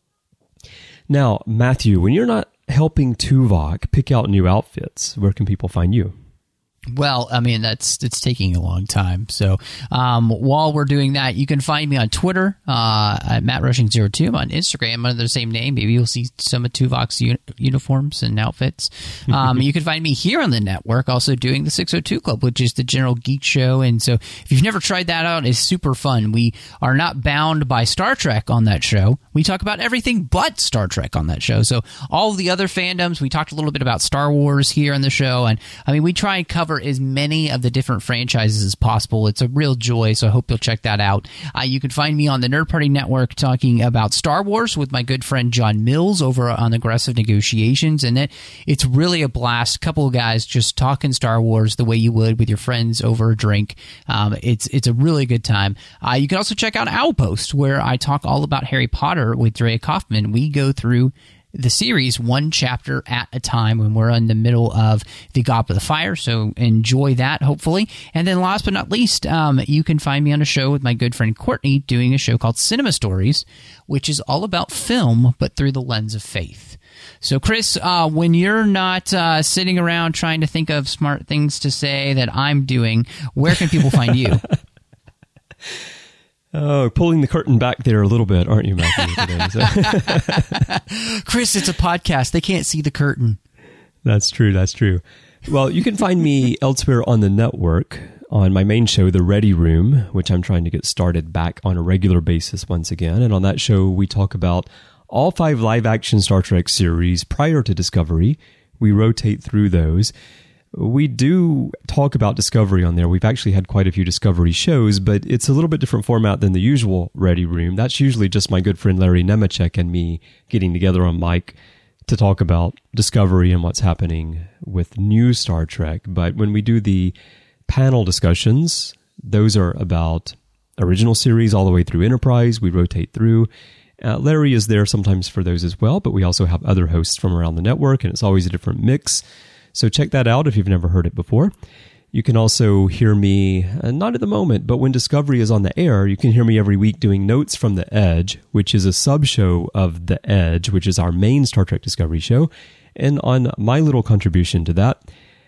Speaker 1: Now, Matthew, when you're not helping Tuvok pick out new outfits, where can people find you?
Speaker 3: Well, I mean, that's it's taking a long time. So um, while we're doing that, you can find me on Twitter uh, at Matt Rushing zero two. I'm on Instagram under the same name. Maybe you'll see some of Tuvok's uni- uniforms and outfits. Um, you can find me here on the network also doing the six oh two Club, which is the general geek show. And so if you've never tried that out, it's super fun. We are not bound by Star Trek on that show. We talk about everything but Star Trek on that show. So all of the other fandoms, we talked a little bit about Star Wars here on the show. And I mean, we try and cover as many of the different franchises as possible. It's a real joy, so I hope you'll check that out. Uh, you can find me on the Nerd Party Network talking about Star Wars with my good friend John Mills over on Aggressive Negotiations, and it, it's really a blast. A couple of guys just talking Star Wars the way you would with your friends over a drink. Um, it's it's a really good time. Uh, you can also check out Owlpost, where I talk all about Harry Potter with Drea Kaufman. We go through the series one chapter at a time when we're in the middle of the Goblet of Fire, so enjoy that, hopefully. And then last but not least, um, you can find me on a show with my good friend Courtney doing a show called Cinema Stories, which is all about film, but through the lens of faith. So, Chris, uh, when you're not uh, sitting around trying to think of smart things to say that I'm doing, where can people find you?
Speaker 1: Oh, pulling the curtain back there a little bit, aren't you, Matthew? Today, so.
Speaker 3: Chris, it's a podcast. They can't see the curtain.
Speaker 1: That's true. That's true. Well, you can find me elsewhere on the network on my main show, The Ready Room, which I'm trying to get started back on a regular basis once again. And on that show, we talk about all five live-action Star Trek series prior to Discovery. We rotate through those. We do talk about Discovery on there. We've actually had quite a few Discovery shows, but it's a little bit different format than the usual Ready Room. That's usually just my good friend Larry Nemechek and me getting together on mic to talk about Discovery and what's happening with new Star Trek. But when we do the panel discussions, those are about original series all the way through Enterprise. We rotate through. Uh, Larry is there sometimes for those as well, but we also have other hosts from around the network, and it's always a different mix. So check that out if you've never heard it before. You can also hear me, uh, not at the moment, but when Discovery is on the air, you can hear me every week doing Notes from the Edge, which is a sub-show of The Edge, which is our main Star Trek Discovery show. And on my little contribution to that,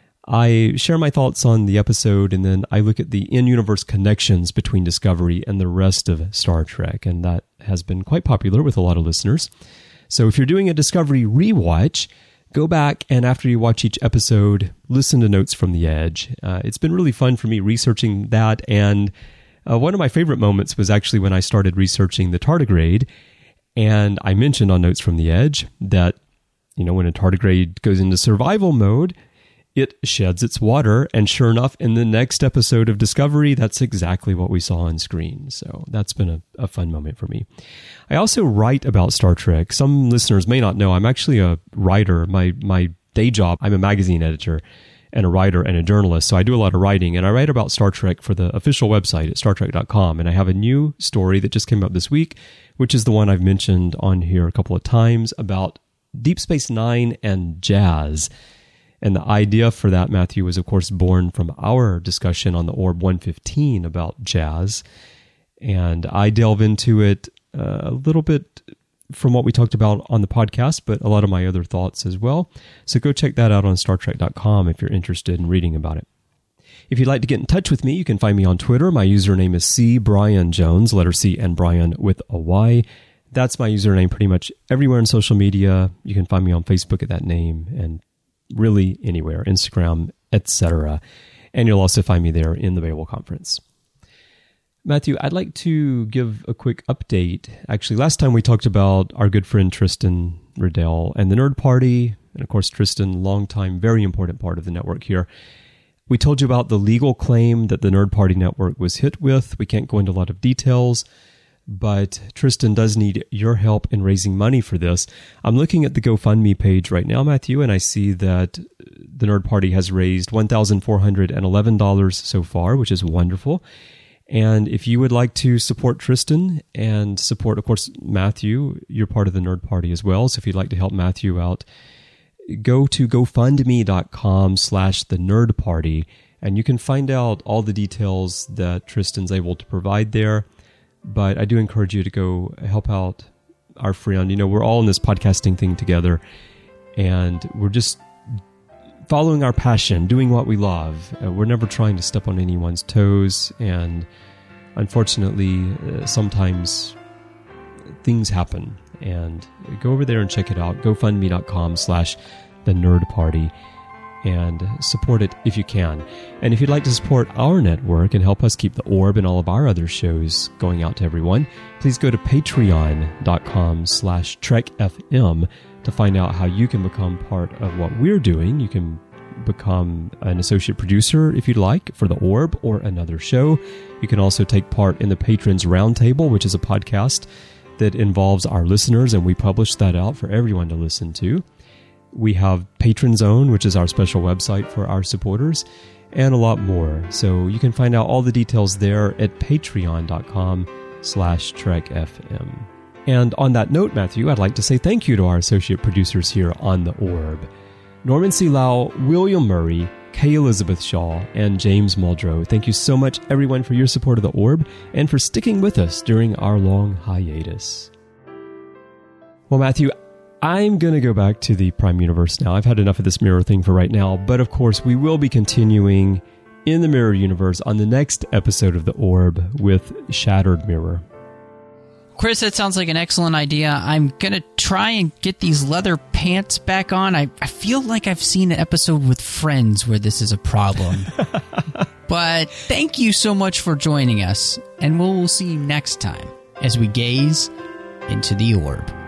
Speaker 1: I share my thoughts on the episode, and then I look at the in-universe connections between Discovery and the rest of Star Trek, and that has been quite popular with a lot of listeners. So if you're doing a Discovery rewatch, go back and after you watch each episode, listen to Notes from the Edge. Uh, it's been really fun for me researching that, and uh, one of my favorite moments was actually when I started researching the tardigrade, and I mentioned on Notes from the Edge that, you know, when a tardigrade goes into survival mode, it sheds its water, and sure enough, in the next episode of Discovery, that's exactly what we saw on screen. So that's been a, a fun moment for me. I also write about Star Trek. Some listeners may not know, I'm actually a writer. My my day job, I'm a magazine editor and a writer and a journalist, so I do a lot of writing, and I write about Star Trek for the official website at star trek dot com, and I have a new story that just came out this week, which is the one I've mentioned on here a couple of times about Deep Space Nine and jazz. And the idea for that, Matthew, was, of course, born from our discussion on the Orb one fifteen about jazz. And I delve into it uh, a little bit from what we talked about on the podcast, but a lot of my other thoughts as well. So go check that out on star trek dot com if you're interested in reading about it. If you'd like to get in touch with me, you can find me on Twitter. My username is C Brian Jones, letter C and Brian with a Y. That's my username pretty much everywhere in social media. You can find me on Facebook at that name, and really anywhere, Instagram, et cetera. And you'll also find me there in the Babel Conference. Matthew, I'd like to give a quick update. Actually, last time we talked about our good friend Tristan Riddell and the Nerd Party. And of course, Tristan, longtime, very important part of the network here. We told you about the legal claim that the Nerd Party network was hit with. We can't go into a lot of details, but Tristan does need your help in raising money for this. I'm looking at the GoFundMe page right now, Matthew, and I see that the Nerd Party has raised one thousand four hundred eleven dollars so far, which is wonderful. And if you would like to support Tristan and support, of course, Matthew, you're part of the Nerd Party as well. So if you'd like to help Matthew out, go to gofundme.com slash the Nerd Party, and you can find out all the details that Tristan's able to provide there. But I do encourage you to go help out our friend. You know, we're all in this podcasting thing together, and we're just following our passion, doing what we love. Uh, we're never trying to step on anyone's toes, and unfortunately, uh, sometimes things happen. And go over there and check it out. GoFundMe.com slash The Nerd Party, and support it if you can. And if you'd like to support our network and help us keep the Orb and all of our other shows going out to everyone, please go to patreon.com slash trekfm to find out how you can become part of what we're doing. You can become an associate producer if you'd like for the Orb or another show. You can also take part in the Patrons Roundtable, which is a podcast that involves our listeners, and we publish that out for everyone to listen to. We have Patron Zone, which is our special website for our supporters, and a lot more. So you can find out all the details there at patreon.com slash trekfm. And on that note, Matthew, I'd like to say thank you to our associate producers here on The Orb. Norman C. Lau, William Murray, Kay Elizabeth Shaw, and James Muldrow. Thank you so much, everyone, for your support of The Orb and for sticking with us during our long hiatus. Well, Matthew, I'm going to go back to the Prime Universe now. I've had enough of this mirror thing for right now, but of course we will be continuing in the Mirror Universe on the next episode of The Orb with Shattered Mirror.
Speaker 3: Chris, that sounds like an excellent idea. I'm going to try and get these leather pants back on. I, I feel like I've seen an episode with Friends where this is a problem. But thank you so much for joining us, and we'll see you next time as we gaze into the Orb.